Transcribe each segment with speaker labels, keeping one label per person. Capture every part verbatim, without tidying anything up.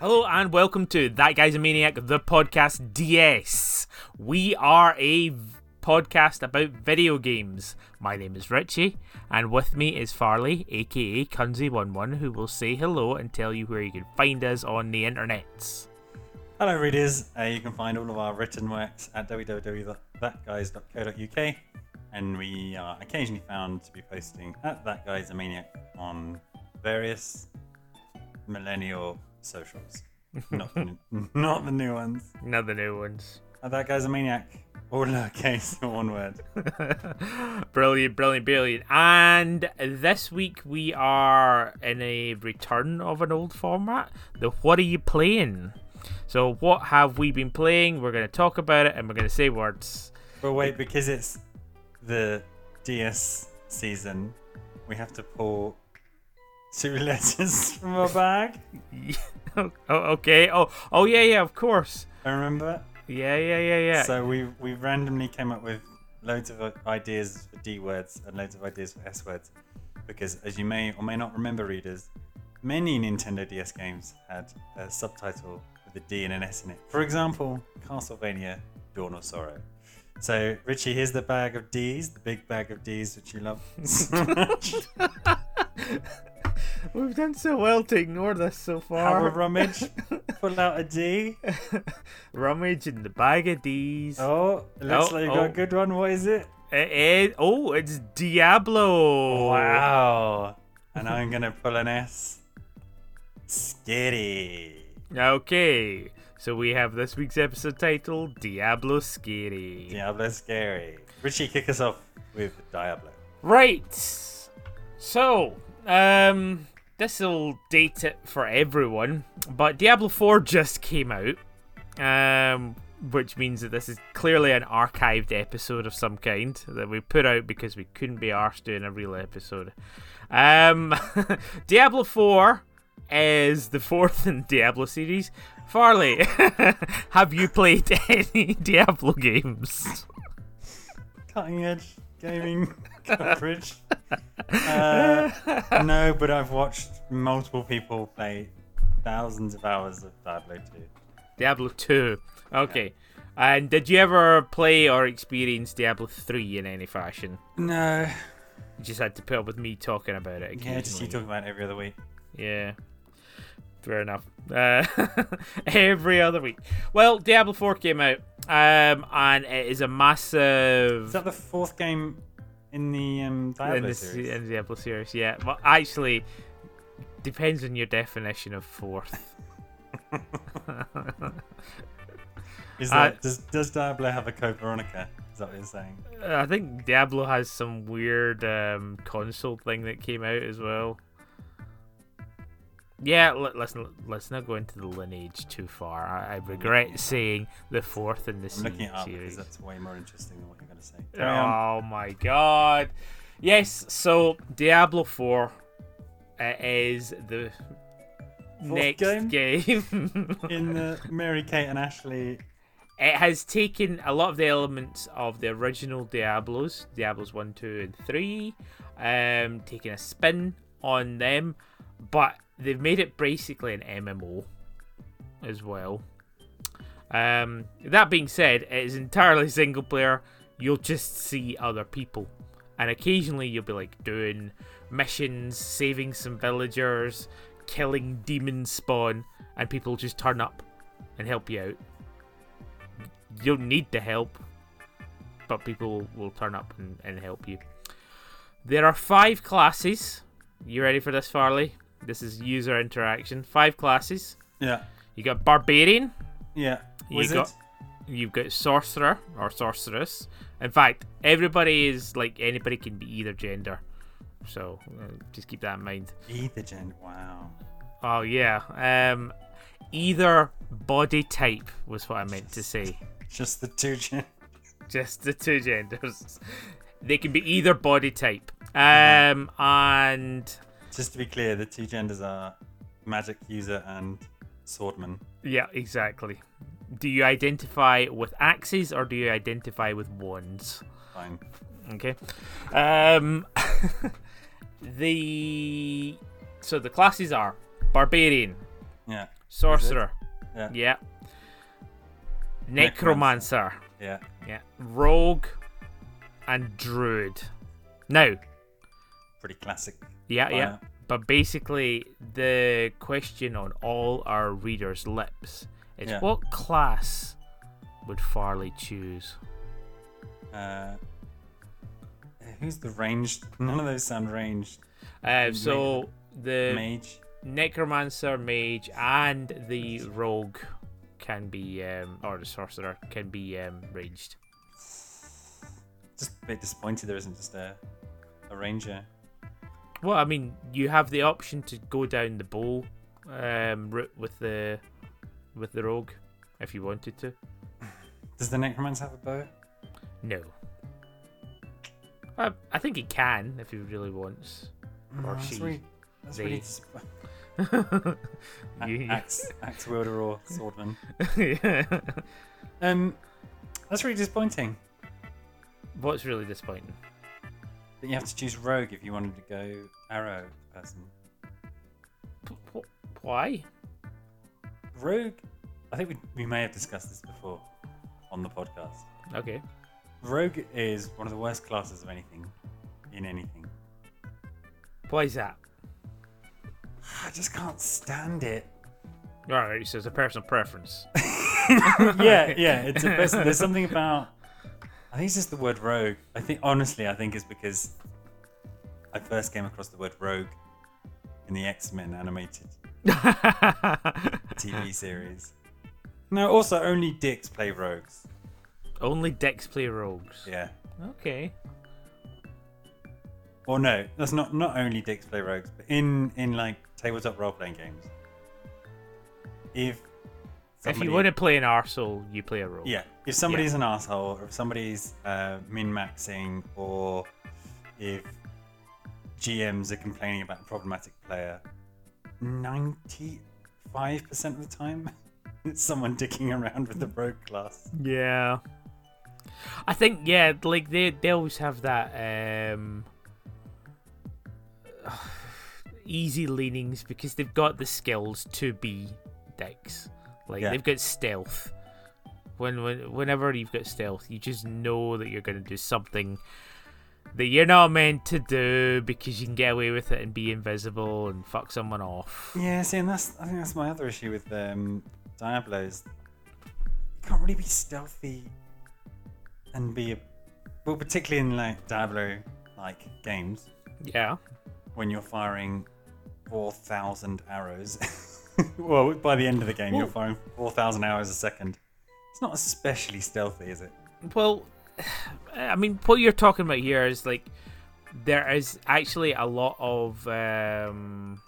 Speaker 1: Hello and welcome to That Guy's a Maniac, the podcast D S. We are a v- podcast about video games. My name is Richie, and with me is Farley, aka Kunzi eleven, who will say hello and tell you where you can find us on the internets.
Speaker 2: Hello readers, uh, you can find all of our written works at w w w dot that guys dot co dot u k, and we are occasionally found to be posting at That Guy's a Maniac on various millennial socials. Not the, not the new ones.
Speaker 1: Not the new ones.
Speaker 2: At That Guy's a Maniac, all lowercase, one word.
Speaker 1: Brilliant, brilliant, brilliant. And this week we are in a return of an old format, the What Are You Playing? So what have we been playing? We're going to talk about it and we're going to say words.
Speaker 2: But wait, because it's the D S season, we have to pull two letters from our bag.
Speaker 1: oh, okay. Oh, oh yeah, yeah, of course.
Speaker 2: I remember.
Speaker 1: Yeah, yeah, yeah, yeah.
Speaker 2: So we we randomly came up with loads of ideas for D words and loads of ideas for S words, because as you may or may not remember, readers, many Nintendo D S games had a subtitle with a D and an S in it. For example, Castlevania: Dawn of Sorrow. So Richie, here's the bag of D's, the big bag of D's which you love so much.
Speaker 1: We've done so well to ignore this so far.
Speaker 2: Have a rummage, pull out a D.
Speaker 1: Rummage in the bag of D's.
Speaker 2: Oh, it looks
Speaker 1: Oh,
Speaker 2: like you
Speaker 1: oh.
Speaker 2: got a good one. What is it?
Speaker 1: It is, oh, it's Diablo.
Speaker 2: Wow. And I'm going to pull an S. Scary.
Speaker 1: Okay, so we have this week's episode titled Diablo Scary.
Speaker 2: Diablo Scary. Richie, kick us off with Diablo.
Speaker 1: Right. So, um, this will date it for everyone, but Diablo four just came out, um, which means that this is clearly an archived episode of some kind that we put out because we couldn't be arsed doing a real episode. Um, Diablo four is the fourth in the Diablo series. Farley, have you played any Diablo games?
Speaker 2: Cutting edge gaming coverage. Uh, no, but I've watched multiple people play thousands of hours of Diablo two.
Speaker 1: Diablo two. Okay. And did you ever play or experience Diablo three in any fashion?
Speaker 2: No.
Speaker 1: You just had to put up with me talking about it occasionally.
Speaker 2: Yeah, just you talk about it every other week.
Speaker 1: Yeah. Fair enough. Uh, every other week. Well, Diablo four came out, um, and it is a massive...
Speaker 2: Is that the fourth game in the um, Diablo
Speaker 1: in the,
Speaker 2: series?
Speaker 1: in the Diablo series, yeah. Well, actually, depends on your definition of fourth.
Speaker 2: Is that,
Speaker 1: Uh,
Speaker 2: does, does Diablo have a Code Veronica? Is that what you're saying?
Speaker 1: I think Diablo has some weird um, console thing that came out as well. Yeah, let, let's let's not go into the lineage too far. I, I regret saying the fourth in the
Speaker 2: I'm looking it up
Speaker 1: series.
Speaker 2: because that's way more interesting than what you're going to say. Carry on.
Speaker 1: Oh my god! Yes, so Diablo four uh, is the next
Speaker 2: game?
Speaker 1: game.
Speaker 2: In the Mary Kate and Ashley.
Speaker 1: It has taken a lot of the elements of the original Diablos, Diablos one, two, and three, um, taking a spin on them, but they've made it basically an M M O as well. Um, that being said, it is entirely single player. You'll just see other people, and occasionally you'll be like doing missions, saving some villagers, killing demon spawn, and people just turn up and help you out. You don't need the help, but people will turn up and, and help you. There are five classes. You ready for this, Farley? This is user interaction. Five classes.
Speaker 2: Yeah.
Speaker 1: You got Barbarian.
Speaker 2: Yeah.
Speaker 1: You
Speaker 2: Wizard.
Speaker 1: got, you've got Sorcerer or Sorceress. In fact, everybody is like, anybody can be either gender. So uh, just keep that in mind.
Speaker 2: Either gender. Wow.
Speaker 1: Oh, yeah. Um, either body type was what I meant to say.
Speaker 2: Just the two genders.
Speaker 1: Just the two genders. They can be either body type. Um, and
Speaker 2: Just to be clear, the two genders are magic user and swordman.
Speaker 1: yeah, exactly. Do you identify with axes or do you identify with wands?
Speaker 2: Fine.
Speaker 1: Okay. Um, the so the classes are Barbarian.
Speaker 2: Yeah.
Speaker 1: Sorcerer.
Speaker 2: Yeah.
Speaker 1: Yeah. Necromancer.
Speaker 2: Yeah.
Speaker 1: Yeah. Rogue and Druid. Now,
Speaker 2: Pretty classic.
Speaker 1: yeah, yeah.
Speaker 2: lineup.
Speaker 1: But basically, the question on all our readers' lips is
Speaker 2: Yeah.
Speaker 1: what class would Farley choose?
Speaker 2: Uh, who's the ranged? None of those sound ranged.
Speaker 1: Uh, so the
Speaker 2: Mage.
Speaker 1: Necromancer, Mage, and the Rogue can be, um, or the Sorcerer can be um, ranged.
Speaker 2: Just a bit disappointed there isn't just a, a ranger.
Speaker 1: Well, I mean, you have the option to go down the bow um, route with the with the Rogue if you wanted to.
Speaker 2: Does the necromancer have a bow?
Speaker 1: No. I, I think he can if he really wants.
Speaker 2: No,
Speaker 1: Or
Speaker 2: that's
Speaker 1: she.
Speaker 2: really, that's
Speaker 1: They.
Speaker 2: really disappointing.
Speaker 1: You-
Speaker 2: axe, axe wielder or swordman.
Speaker 1: Yeah.
Speaker 2: Um, that's really disappointing.
Speaker 1: What's really disappointing?
Speaker 2: That you have to choose rogue if you wanted to go arrow person.
Speaker 1: P- p- Why?
Speaker 2: Rogue, I think we, we may have discussed this before on the podcast.
Speaker 1: Okay.
Speaker 2: Rogue is one of the worst classes of anything, in anything.
Speaker 1: Why is that?
Speaker 2: I just can't stand it.
Speaker 1: Alright, so it's a personal preference.
Speaker 2: yeah, yeah, it's a person. There's something about. I think it's just the word rogue. I think, honestly, I think it's because I first came across the word rogue in the X-Men animated T V series. No, also only dicks play rogues.
Speaker 1: Only dicks play rogues.
Speaker 2: Yeah.
Speaker 1: Okay.
Speaker 2: Or no, that's not not only dicks play rogues, but in in like tabletop role playing games. If
Speaker 1: If you want to play an arsehole, you play a rogue.
Speaker 2: Yeah, if somebody's an asshole, or if somebody's uh, min-maxing, or if G Ms are complaining about a problematic player, ninety-five percent of the time, it's someone dicking around with the rogue class.
Speaker 1: Yeah. I think, yeah, like, they, they always have that um, easy leanings because they've got the skills to be dicks. Like,
Speaker 2: Yeah.
Speaker 1: they've got stealth. When, when Whenever you've got stealth, you just know that you're going to do something that you're not meant to do because you can get away with it and be invisible and fuck someone off.
Speaker 2: Yeah, see, and that's I think that's my other issue with um, Diablos. You can't really be stealthy and be a, well, particularly in like Diablo like games
Speaker 1: Yeah.
Speaker 2: when you're firing four thousand arrows. Well, by the end of the game,
Speaker 1: Well-
Speaker 2: you're firing four thousand arrows a second. It's not especially stealthy, is it?
Speaker 1: Well, I mean, what you're talking about here is like there is actually a lot of um,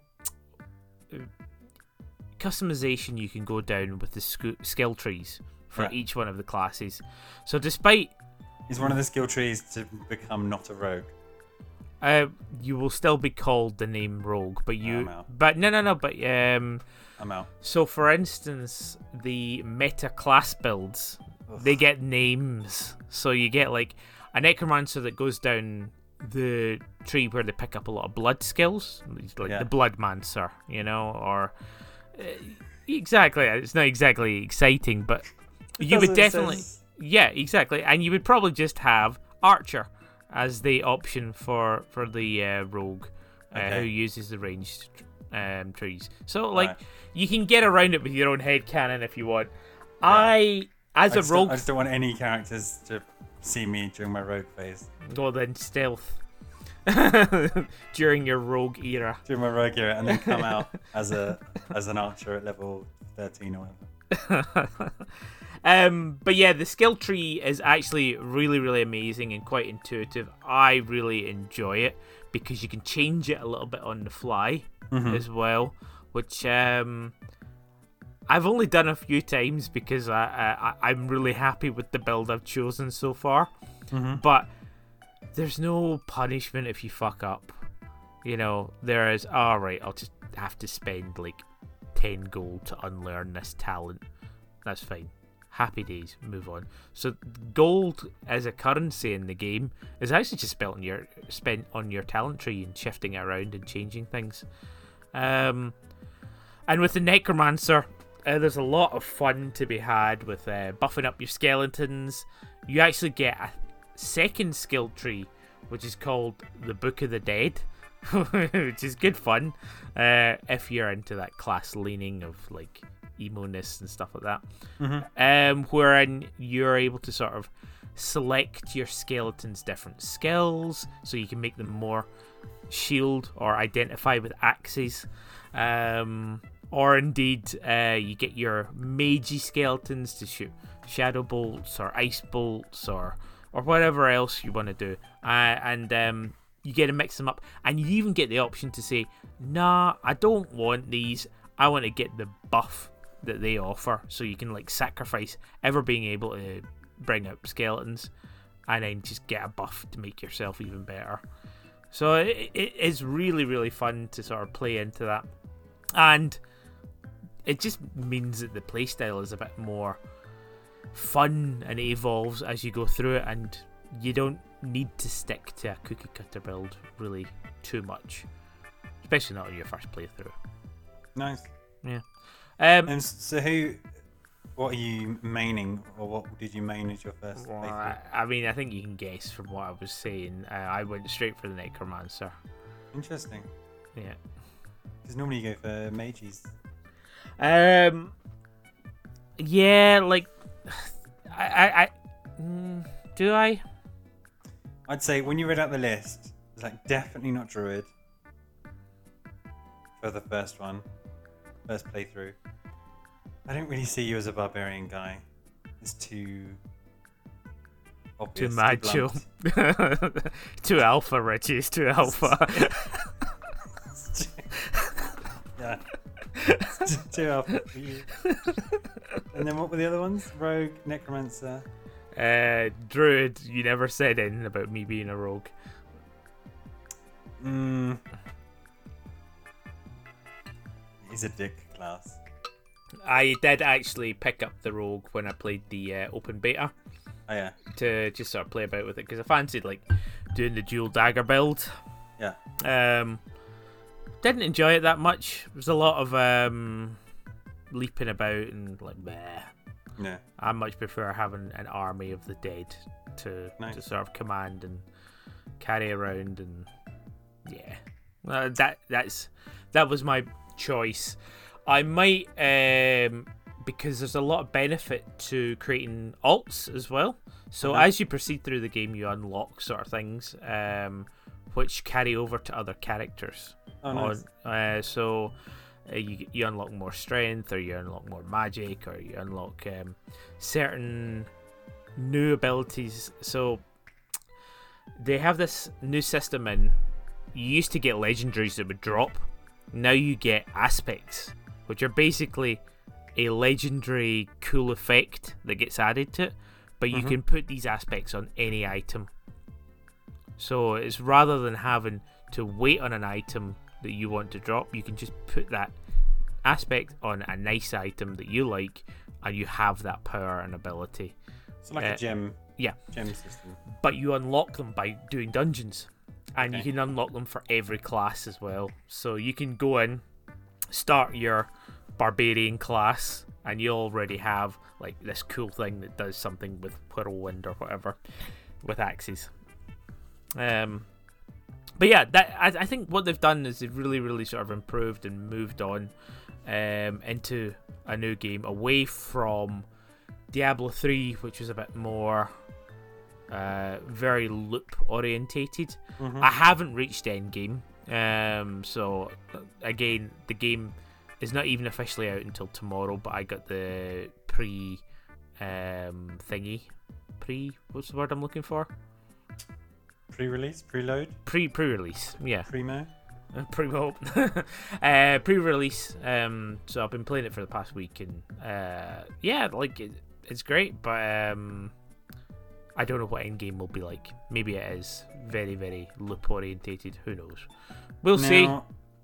Speaker 1: customization you can go down with the sc- skill trees for
Speaker 2: Yeah.
Speaker 1: each one of the classes. So, despite
Speaker 2: Is one of the skill trees to become not a rogue?
Speaker 1: uh, you will still be called the name Rogue, but
Speaker 2: I'm
Speaker 1: you,
Speaker 2: out.
Speaker 1: but no, no, no, but um,
Speaker 2: I'm out.
Speaker 1: so for instance, the meta class builds. They get names. So you get like a necromancer that goes down the tree where they pick up a lot of blood skills, like
Speaker 2: Yeah.
Speaker 1: the bloodmancer, you know, or uh, exactly. It's not exactly exciting, but you
Speaker 2: That's
Speaker 1: would
Speaker 2: what it
Speaker 1: definitely,
Speaker 2: says.
Speaker 1: yeah, exactly, and you would probably just have archer as the option for for the uh, rogue uh,
Speaker 2: Okay.
Speaker 1: who uses the ranged um, trees. So like
Speaker 2: Right.
Speaker 1: you can get around it with your own head cannon if you want. I. As
Speaker 2: I
Speaker 1: a
Speaker 2: just, don't,
Speaker 1: rogue,
Speaker 2: I just don't want any characters to see me during my rogue phase.
Speaker 1: go then stealth during your rogue era.
Speaker 2: During my rogue era, and then come out as a as an archer at level thirteen or whatever.
Speaker 1: um, but yeah, the skill tree is actually really, really amazing and quite intuitive. I really enjoy it because you can change it a little bit on the fly
Speaker 2: Mhm.
Speaker 1: as well, which um, I've only done a few times because I, I I'm really happy with the build I've chosen so far.
Speaker 2: Mhm.
Speaker 1: But there's no punishment if you fuck up. You know, there is, alright, I'll just have to spend like ten gold to unlearn this talent. That's fine. Happy days, move on. So gold as a currency in the game is actually just spent on your spent on your talent tree and shifting it around and changing things. Um And with the Necromancer, uh, there's a lot of fun to be had with uh, buffing up your skeletons. You actually get a second skill tree, which is called the Book of the Dead, which is good fun uh, if you're into that class leaning of like emo-ness and stuff like that.
Speaker 2: Mm-hmm.
Speaker 1: Um, wherein you're able to sort of select your skeleton's different skills, so you can make them more shield or identify with axes. Um, or indeed, uh, you get your magey skeletons to shoot shadow bolts or ice bolts or or whatever else you want to do. Uh, and um, you get to mix them up. And you even get the option to say, nah, I don't want these. I want to get the buff that they offer. So you can like sacrifice ever being able to bring up skeletons and then just get a buff to make yourself even better. So it, it is really, really fun to sort of play into that. And it just means that the playstyle is a bit more fun and it evolves as you go through it, and you don't need to stick to a cookie cutter build really too much, especially not on your first playthrough.
Speaker 2: Nice.
Speaker 1: Yeah. Um,
Speaker 2: And so who, what are you maining, or what did you main as your first
Speaker 1: well,
Speaker 2: playthrough?
Speaker 1: I, I mean, I think you can guess from what I was saying. Uh, I went straight for the Necromancer.
Speaker 2: Interesting.
Speaker 1: Yeah.
Speaker 2: Because normally you go for mages.
Speaker 1: Um. Yeah, like, I, I, I mm, do I?
Speaker 2: I'd say when you read out the list, it's like definitely not druid for the first one, first playthrough. I don't really see you as a barbarian guy. It's too obvious.
Speaker 1: Too macho.
Speaker 2: blunt.
Speaker 1: Too alpha, Richie. It's too alpha.
Speaker 2: Yeah. It's too alpha for you. And then what were the other ones? Rogue, Necromancer.
Speaker 1: uh, Druid, you never said anything about me being a rogue.
Speaker 2: Mm. He's a dick class.
Speaker 1: I did actually pick up the rogue when I played the uh, open beta
Speaker 2: Oh yeah.
Speaker 1: to just sort of play about with it because I fancied like doing the dual dagger build.
Speaker 2: Yeah.
Speaker 1: Um, didn't enjoy it that much. There was a lot of um, leaping about and like bleh.
Speaker 2: Yeah.
Speaker 1: I much prefer having an army of the dead to
Speaker 2: Nice.
Speaker 1: to sort of command and carry around, and yeah, uh, that that's that was my choice. I might um, because there's a lot of benefit to creating alts as well. So
Speaker 2: Okay.
Speaker 1: as you proceed through the game, you unlock sort of things um, which carry over to other characters.
Speaker 2: Oh nice.
Speaker 1: On, uh, so uh, you you unlock more strength, or you unlock more magic, or you unlock um, certain new abilities. So they have this new system in. You used to get legendaries that would drop. Now you get aspects, which are basically a legendary cool effect that gets added to it. But you
Speaker 2: Mhm.
Speaker 1: can put these aspects on any item. So it's rather than having to wait on an item that you want to drop, you can just put that aspect on a nice item that you like, and you have that power and ability.
Speaker 2: So like
Speaker 1: uh,
Speaker 2: a gem.
Speaker 1: yeah.
Speaker 2: Gem system.
Speaker 1: But you unlock them by doing dungeons, and
Speaker 2: Okay.
Speaker 1: you can unlock them for every class as well. So you can go in, start your barbarian class, and you already have like this cool thing that does something with whirlwind or whatever with axes. Um, but yeah, that I, I think what they've done is they've really, really sort of improved and moved on um, into a new game away from Diablo three, which was a bit more uh, very loop orientated.
Speaker 2: Mhm.
Speaker 1: I haven't reached endgame, um, so again, the game is not even officially out until tomorrow. But I got the pre um, thingy, pre what's the word I'm looking for?
Speaker 2: Pre-release, preload,
Speaker 1: Pre pre-release, yeah,
Speaker 2: primo.
Speaker 1: Uh, primo, uh, pre-release. Um, so I've been playing it for the past week, and uh, yeah, like it, it's great, but um, I don't know what endgame will be like. Maybe it is very, very loop orientated. Who knows? We'll see.
Speaker 2: Now,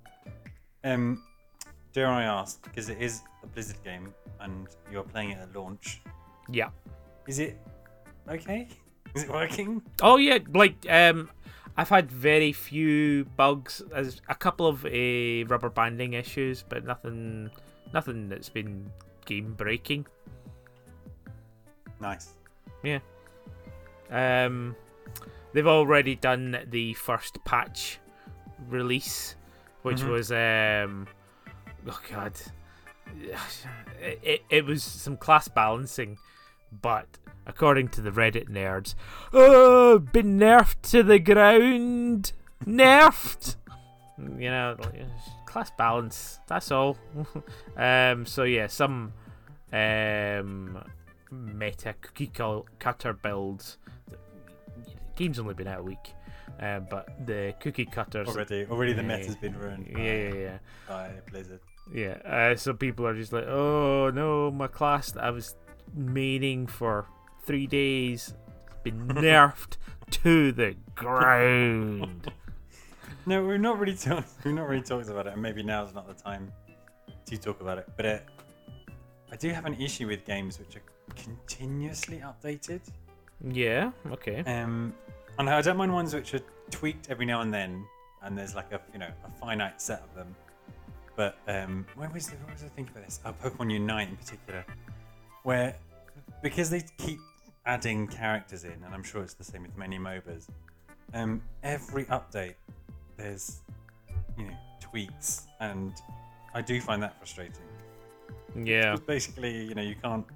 Speaker 2: um, dare I ask, because it is a Blizzard game and you're playing it at launch,
Speaker 1: Yeah.
Speaker 2: is it okay? Is it working?
Speaker 1: Oh yeah, like um, I've had very few bugs, as a couple of uh, rubber banding issues, but nothing, nothing that's been game breaking.
Speaker 2: Nice.
Speaker 1: Yeah. Um, they've already done the first patch release, which mm-hmm. was um, oh god, it, it it was some class balancing, but according to the Reddit nerds, oh, been nerfed to the ground, nerfed. You know, class balance. That's all. um. So yeah, some um meta cookie cutter builds. The game's only been out a week, uh, but the cookie cutters
Speaker 2: already already the
Speaker 1: uh,
Speaker 2: meta's been ruined.
Speaker 1: Yeah, yeah, yeah.
Speaker 2: By Blizzard.
Speaker 1: Yeah. Uh, so people are just like, oh no, my class that I was maining for three days has been nerfed to the ground.
Speaker 2: No, we've not really talked. We've not really talked about it, and maybe now's not the time to talk about it. But it, I do have an issue with games which are continuously updated.
Speaker 1: Yeah. Okay.
Speaker 2: Um, and I don't mind ones which are tweaked every now and then, and there's like a you know a finite set of them. But um, when was the, what was I thinking about this? Oh, Pokemon Unite in particular, where because they keep adding characters in, and I'm sure it's the same with many MOBAs. Um, every update, there's you know tweaks, and I do find that frustrating.
Speaker 1: Yeah.
Speaker 2: Because basically, you know, you can't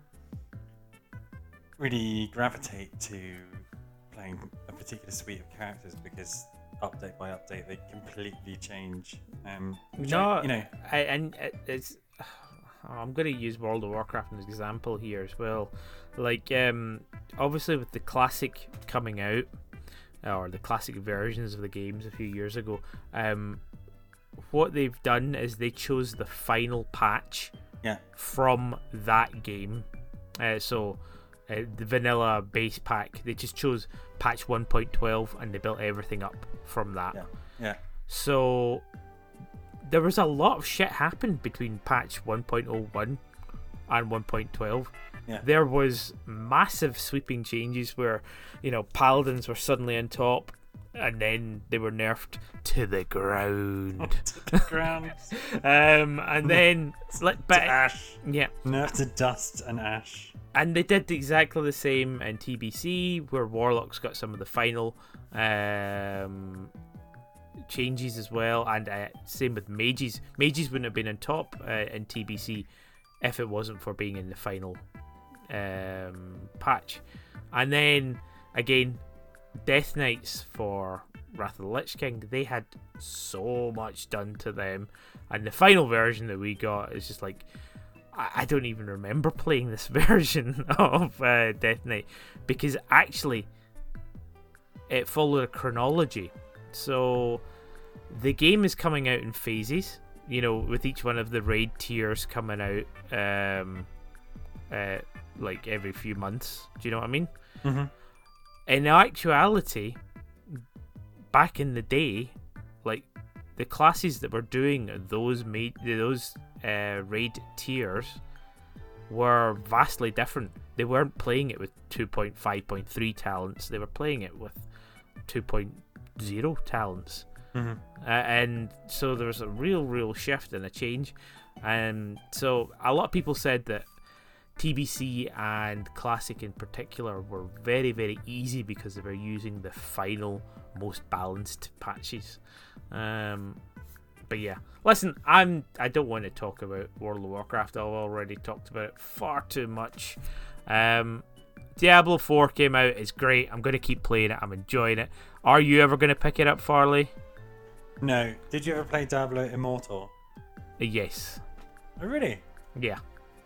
Speaker 2: really gravitate to playing a particular suite of characters because update by update they completely change. Um, which
Speaker 1: no,
Speaker 2: I, you know,
Speaker 1: I, and it's. I'm going to use World of Warcraft as an example here as well. Like, um, obviously with the classic coming out, or the classic versions of the games a few years ago, um, what they've done is they chose the final patch
Speaker 2: yeah.
Speaker 1: from that game. Uh, so uh, the vanilla base pack, they just chose patch one point twelve and they built everything up from that.
Speaker 2: Yeah. yeah.
Speaker 1: So there was a lot of shit happened between patch one point oh one and one point twelve.
Speaker 2: Yeah.
Speaker 1: There was massive sweeping changes where, you know, paladins were suddenly on top and then they were nerfed to the ground.
Speaker 2: to the ground.
Speaker 1: um, and then like, but,
Speaker 2: to ash.
Speaker 1: Yeah.
Speaker 2: Nerfed to dust and ash.
Speaker 1: And they did exactly the same in T B C, where Warlocks got some of the final um, changes as well, and uh, same with Mages. Mages wouldn't have been on top uh, in T B C if it wasn't for being in the final um, patch. And then again, Death Knights for Wrath of the Lich King, they had so much done to them, and the final version that we got is just like, I don't even remember playing this version of uh, Death Knight, because actually it followed a chronology. So the game is coming out in phases, you know, with each one of the raid tiers coming out um, uh, like every few months. Do you know what I mean?
Speaker 2: Mm-hmm.
Speaker 1: In actuality, back in the day, like the classes that were doing those made those uh, raid tiers were vastly different. They weren't playing it with two point five point three talents. They were playing it with two point oh talents.
Speaker 2: Mm-hmm.
Speaker 1: Uh, and so there was a real, real shift and a change. And so a lot of people said that T B C and Classic in particular were very, very easy because they were using the final, most balanced patches. Um, but yeah, listen, I'm I don't want to talk about World of Warcraft. I've already talked about it far too much. Um, Diablo four came out. It's great. I'm going to keep playing it. I'm enjoying it. Are you ever going to pick it up, Farley?
Speaker 2: No. Did you ever play Diablo Immortal?
Speaker 1: Uh, yes.
Speaker 2: Oh, really?
Speaker 1: Yeah.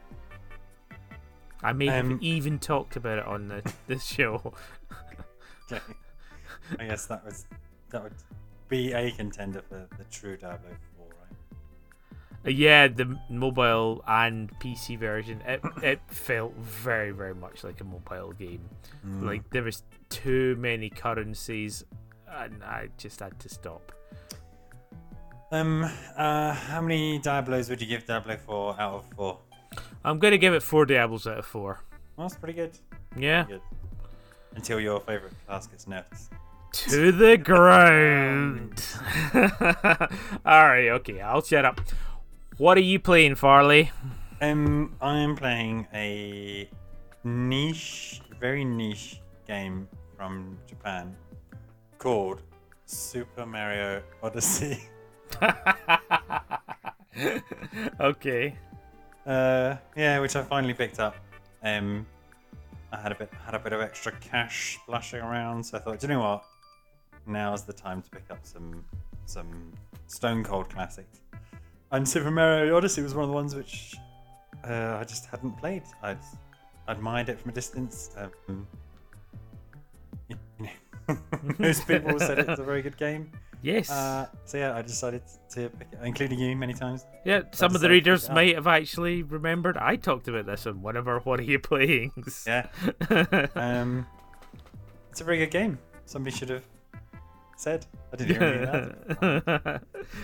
Speaker 1: I may
Speaker 2: Um,
Speaker 1: have even talked about it on the this show.
Speaker 2: Okay. I guess that was that would be a contender for the true Diablo four, right?
Speaker 1: Uh, yeah, the mobile and P C version, it it felt very, very much like a mobile game.
Speaker 2: Mm.
Speaker 1: Like there was too many currencies, and I just had to stop.
Speaker 2: Um. Uh. How many Diablos would you give Diablo four out of four?
Speaker 1: I'm gonna give it four Diablos out of four.
Speaker 2: Well, that's pretty good.
Speaker 1: Yeah.
Speaker 2: Pretty good. Until your favourite class gets nerfed.
Speaker 1: to the ground. All right, okay, I'll shut up. What are you playing, Farley?
Speaker 2: Um, I'm playing a niche, very niche game from Japan called Super Mario Odyssey.
Speaker 1: Okay.
Speaker 2: Uh, yeah, which I finally picked up. Um, I had a bit had a bit of extra cash splashing around, so I thought, do you know what? Now's the time to pick up some some Stone Cold classics. And Super Mario Odyssey was one of the ones which uh, I just hadn't played. I'd admired it from a distance. Um, you know, most people said it's a very good game.
Speaker 1: Yes.
Speaker 2: Uh, so yeah, I decided to pick it, including you many times.
Speaker 1: Yeah, some of the readers might have actually remembered I talked about this in one of our What Are You Playings.
Speaker 2: Yeah. um, it's a very good game. Somebody should have said. I didn't hear any of that.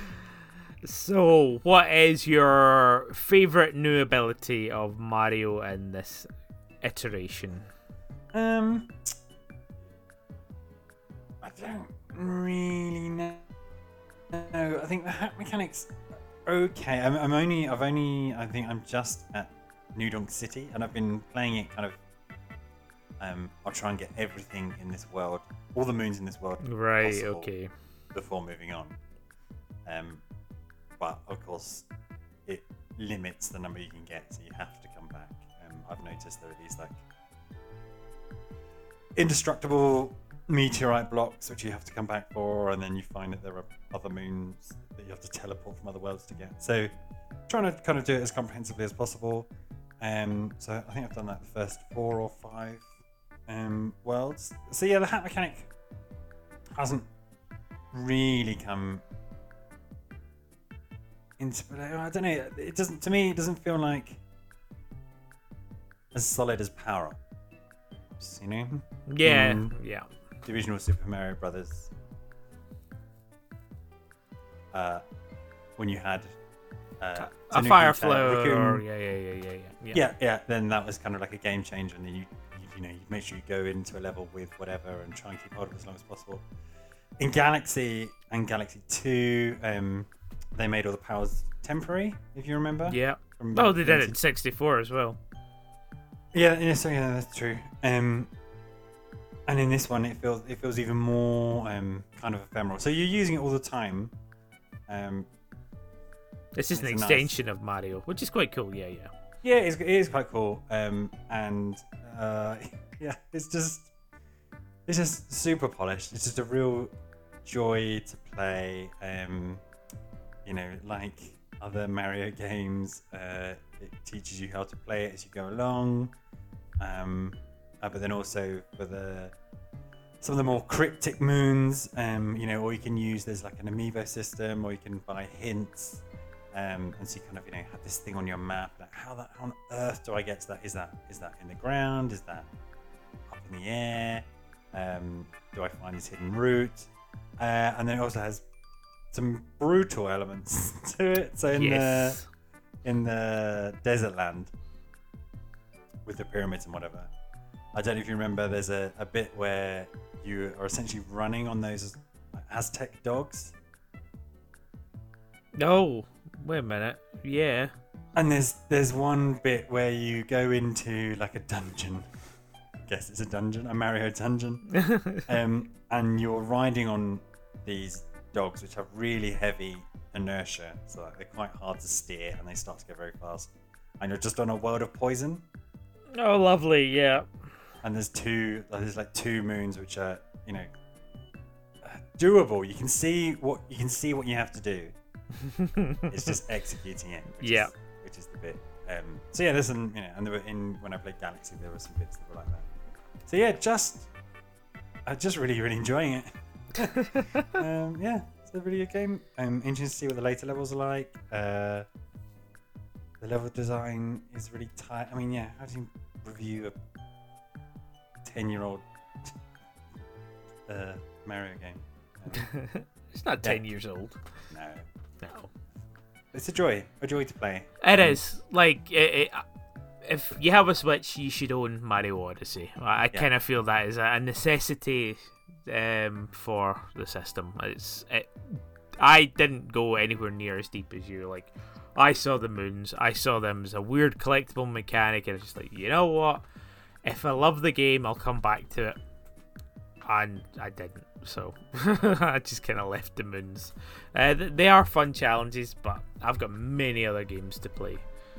Speaker 1: So, what is your favourite new ability of Mario in this iteration?
Speaker 2: Um, I don't really know. No, I think the hack mechanics are okay. I'm, I'm only, I've only, I think I'm just at New Donk City, and I've been playing it kind of. Um, I'll try and get everything in this world, all the moons in this world,
Speaker 1: right? Okay.
Speaker 2: Before moving on. Um, but of course, it limits the number you can get, so you have to come back. Um, I've noticed there are these like indestructible meteorite blocks which you have to come back for, and then you find that there are other moons that you have to teleport from other worlds to get. So trying to kind of do it as comprehensively as possible. Um, so I think I've done like the first four or five um, worlds. So yeah, the hat mechanic hasn't really come into play. I don't know. It doesn't. To me, it doesn't feel like as solid as Power Ups. You know?
Speaker 1: Yeah.
Speaker 2: In
Speaker 1: yeah.
Speaker 2: the original Super Mario Brothers. Uh, when you had uh,
Speaker 1: a fire flower. Yeah, yeah, yeah, yeah, yeah.
Speaker 2: Yeah, yeah. Then that was kind of like a game changer, and then you, you, you know, you make sure you go into a level with whatever and try and keep hold of it as long as possible. In Galaxy and Galaxy two, um, they made all the powers temporary, if you remember.
Speaker 1: Yeah. Oh, they did it in sixty-four as well.
Speaker 2: Yeah, yeah, so yeah, that's true. Um, and in this one, it feels it feels even more um, kind of ephemeral. So you're using it all the time. Um,
Speaker 1: this is an extension nice. of Mario, which is quite cool. Yeah, yeah.
Speaker 2: Yeah, it's, it is quite cool. Um, and uh, yeah, it's just it's just super polished. It's just a real joy to play. Um, you know, like other Mario games, uh, it teaches you how to play it as you go along. Um, uh, but then also for the some of the more cryptic moons, um, you know, or you can use there's like an amiibo system, or you can buy hints, um, and so you kind of you know have this thing on your map. Like how that how on earth do I get to that? Is that is that in the ground? Is that up in the air? Um, do I find this hidden route? Uh, and then it also has some brutal elements to it. So in
Speaker 1: yes.
Speaker 2: the in the desert land with the pyramids and whatever, I don't know if you remember. There's a, a bit where you are essentially running on those Aztec dogs.
Speaker 1: No, wait a minute. Yeah.
Speaker 2: And there's there's one bit where you go into like a dungeon. I guess it's a dungeon, a Mario dungeon. um, and you're riding on these dogs which have really heavy inertia, so like, they're quite hard to steer and they start to go very fast. And you're just on a world of poison.
Speaker 1: Oh, lovely, yeah.
Speaker 2: And there's two, there's like two moons which are, you know, doable. You can see what you can see what you have to do. It's just executing it. Which
Speaker 1: yeah.
Speaker 2: Is, which is the bit. Um, so yeah, there's some, you know, and there were in when I played Galaxy, there were some bits that were like that. So yeah, just, I'm just really, really enjoying it. um, yeah, it's a really good game. I'm interested to see what the later levels are like. Uh, the level design is really tight. I mean, yeah, how do you review a ten-year-old uh, Mario game? Um,
Speaker 1: it's not ten
Speaker 2: yeah.
Speaker 1: years old.
Speaker 2: No.
Speaker 1: No.
Speaker 2: It's a joy. A joy to play.
Speaker 1: It um, is. Like, it, it, if you have a Switch, you should own Mario Odyssey. I, I yeah. kind of feel that is a necessity um, for the system. It's it, I didn't go anywhere near as deep as you. Like, I saw the moons. I saw them as a weird collectible mechanic, and it's just like, you know what? If I love the game, I'll come back to it. And I didn't, so I just kind of left the moons. Uh, they are fun challenges, but I've got many other games to play.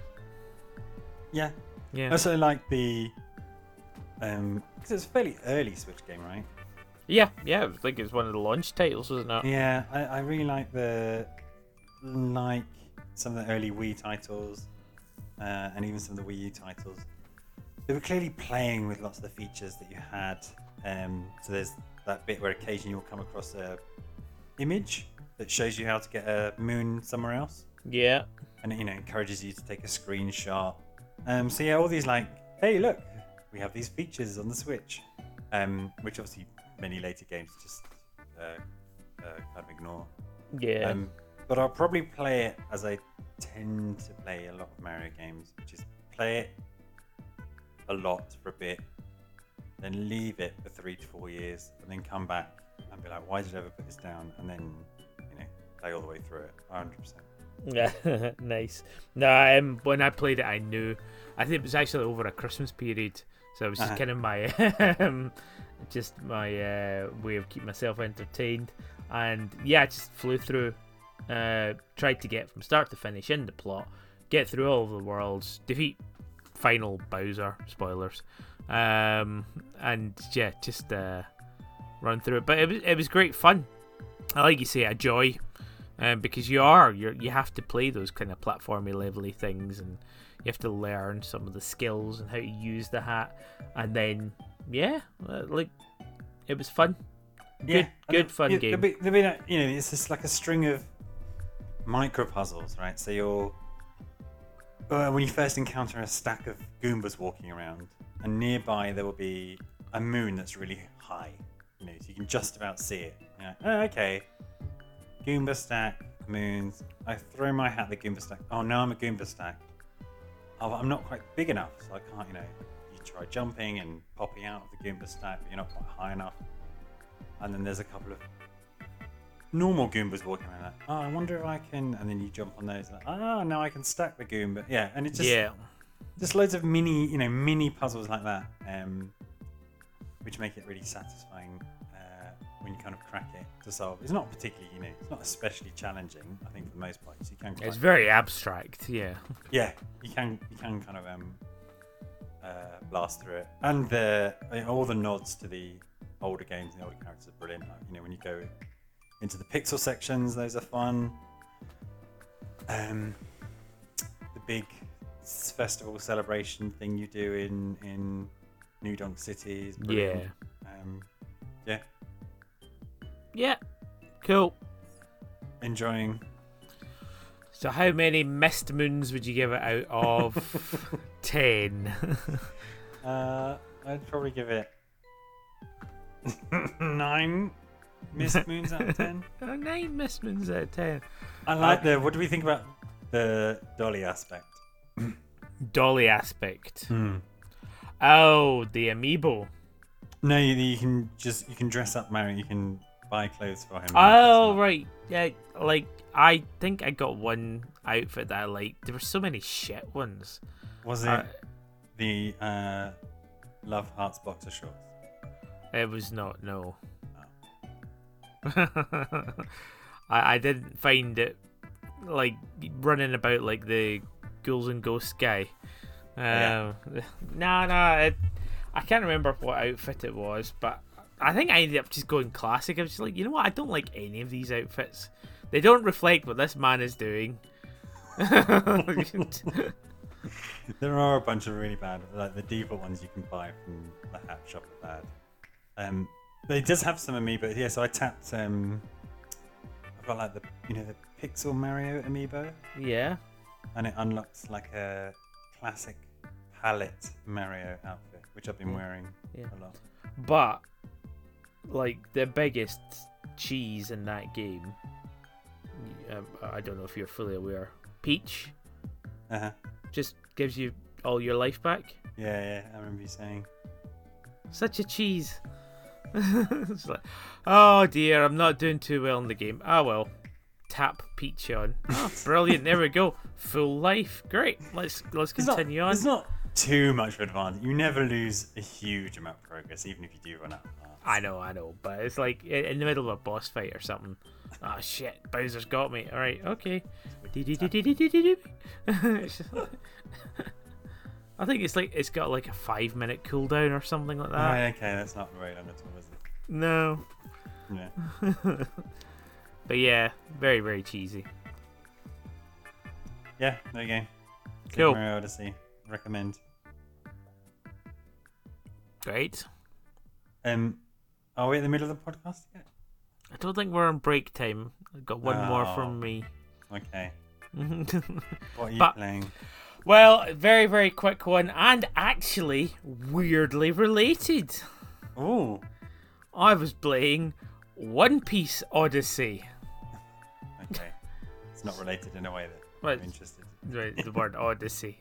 Speaker 2: Yeah,
Speaker 1: Yeah.
Speaker 2: I also like the um, because it's a fairly early Switch game, right?
Speaker 1: Yeah, yeah. I think it's one of the launch titles, wasn't it?
Speaker 2: Yeah, I, I really like the like some of the early Wii titles, uh, and even some of the Wii U titles. They were clearly playing with lots of the features that you had. Um, so there's that bit where occasionally you'll come across a image that shows you how to get a moon somewhere else,
Speaker 1: Yeah.
Speaker 2: and it, you know, encourages you to take a screenshot. Um, so yeah, all these like, hey, look, we have these features on the Switch, um, which obviously many later games just uh, uh, kind of ignore.
Speaker 1: Yeah.
Speaker 2: Um, but I'll probably play it as I tend to play a lot of Mario games, which is play it a lot for a bit, then leave it for three to four years, and then come back and be like, why did I ever put this down? And then, you know, play all the way through it, one hundred percent.
Speaker 1: Yeah, nice. No, um, when I played it, I knew. I think it was actually over a Christmas period, so it was just
Speaker 2: Uh-huh.
Speaker 1: kind of my, um, just my uh, way of keeping myself entertained. And yeah, I just flew through, uh, tried to get from start to finish in the plot, get through all of the worlds, defeat final Bowser. Spoilers. Um, and yeah, just uh, run through it. But it was it was great fun. I like you say, a joy. Um, because you are you you have to play those kind of platformy levely things, and you have to learn some of the skills and how to use the hat, and then yeah, uh, like it was fun. Good,
Speaker 2: and
Speaker 1: good
Speaker 2: there-
Speaker 1: fun
Speaker 2: yeah,
Speaker 1: game.
Speaker 2: There'll be, there'll be that, you know, it's just like a string of micro puzzles, right? So you'll uh, when you first encounter a stack of Goombas walking around, and nearby there will be a moon that's really high, you know, so you can just about see it. You're like, oh, okay. Goomba stack, moons. I throw my hat at the Goomba stack. Oh, now I'm a Goomba stack. Oh, I'm not quite big enough, so I can't, you know. You try jumping and popping out of the Goomba stack, but you're not quite high enough. And then there's a couple of normal Goombas walking around. Like, oh, I wonder if I can. And then you jump on those. Like, oh, now I can stack the Goomba. Yeah, and it's just
Speaker 1: yeah,
Speaker 2: just loads of mini, you know, mini puzzles like that, um, which make it really satisfying. When you kind of crack it to solve. It's not particularly, you know, it's not especially challenging, I think, for the most part. So you can quite,
Speaker 1: it's very abstract. Yeah,
Speaker 2: yeah, you can you can kind of um uh, blast through it, and the I mean, all the nods to the older games and the older characters are brilliant. Like, you know, when you go into the pixel sections, those are fun. Um, the big festival celebration thing you do in in New Donk City is brilliant.
Speaker 1: yeah,
Speaker 2: Um, yeah.
Speaker 1: yeah. Cool.
Speaker 2: Enjoying.
Speaker 1: So, how many mist moons would you give it out of ten?
Speaker 2: Uh, I'd probably give it nine mist moons out of ten.
Speaker 1: Oh, nine mist moons out of ten.
Speaker 2: I like the. What do we think about the dolly aspect?
Speaker 1: Dolly aspect.
Speaker 2: Hmm.
Speaker 1: Oh, the amiibo.
Speaker 2: No, you, you can just you can dress up Mario. You can buy clothes for him.
Speaker 1: Oh, right. Yeah, like, I think I got one outfit that I liked. There were so many shit ones.
Speaker 2: Was it
Speaker 1: Uh,
Speaker 2: the uh, Love Hearts boxer shorts?
Speaker 1: It was not, no.
Speaker 2: Oh.
Speaker 1: I, I didn't find it, like, running about like the Ghouls and Ghosts guy. Um,
Speaker 2: Yeah.
Speaker 1: No, no, it, I can't remember what outfit it was, but I think I ended up just going classic. I was just like, you know what? I don't like any of these outfits. They don't reflect what this man is doing.
Speaker 2: There are a bunch of really bad, like the default ones you can buy from the hat shop are bad. Um, but it does have some amiibo. Yeah, so I tapped. Um, I've got like the you know the Pixel Mario amiibo,
Speaker 1: Yeah.
Speaker 2: and it unlocks like a classic palette Mario outfit, which I've been
Speaker 1: Yeah.
Speaker 2: wearing
Speaker 1: Yeah.
Speaker 2: a lot.
Speaker 1: But, like, the biggest cheese in that game, um, I don't know if you're fully aware, Peach
Speaker 2: Uh-huh.
Speaker 1: just gives you all your life back.
Speaker 2: Yeah, yeah, I remember you saying.
Speaker 1: Such a cheese. It's like, oh dear, I'm not doing too well in the game. Ah well. Tap Peach on. Oh, brilliant. There we go. Full life. Great. Let's let's continue
Speaker 2: there's not,
Speaker 1: on.
Speaker 2: There's not too much of advantage. You never lose a huge amount of progress, even if you do run out of hearts.
Speaker 1: I know, I know, but it's like in the middle of a boss fight or something. Oh shit, Bowser's got me. Alright, okay. I think it's like it's got like a five minute cooldown or something like that.
Speaker 2: Right, okay, that's not very long at all, is it?
Speaker 1: No.
Speaker 2: Yeah.
Speaker 1: But yeah, very, very cheesy.
Speaker 2: Yeah, there you go.
Speaker 1: Cool.
Speaker 2: Super Mario Odyssey. Recommend.
Speaker 1: Great.
Speaker 2: Um, are we in the middle of the podcast yet?
Speaker 1: I don't think we're on break time. I've got one more
Speaker 2: Oh.
Speaker 1: from me.
Speaker 2: Okay. What are you
Speaker 1: But-
Speaker 2: playing?
Speaker 1: Well, very, very quick one, and actually weirdly related.
Speaker 2: Ooh.
Speaker 1: I was playing One Piece Odyssey.
Speaker 2: Okay. It's not related in a way that
Speaker 1: Well,
Speaker 2: I'm interested.
Speaker 1: Right, the word Odyssey.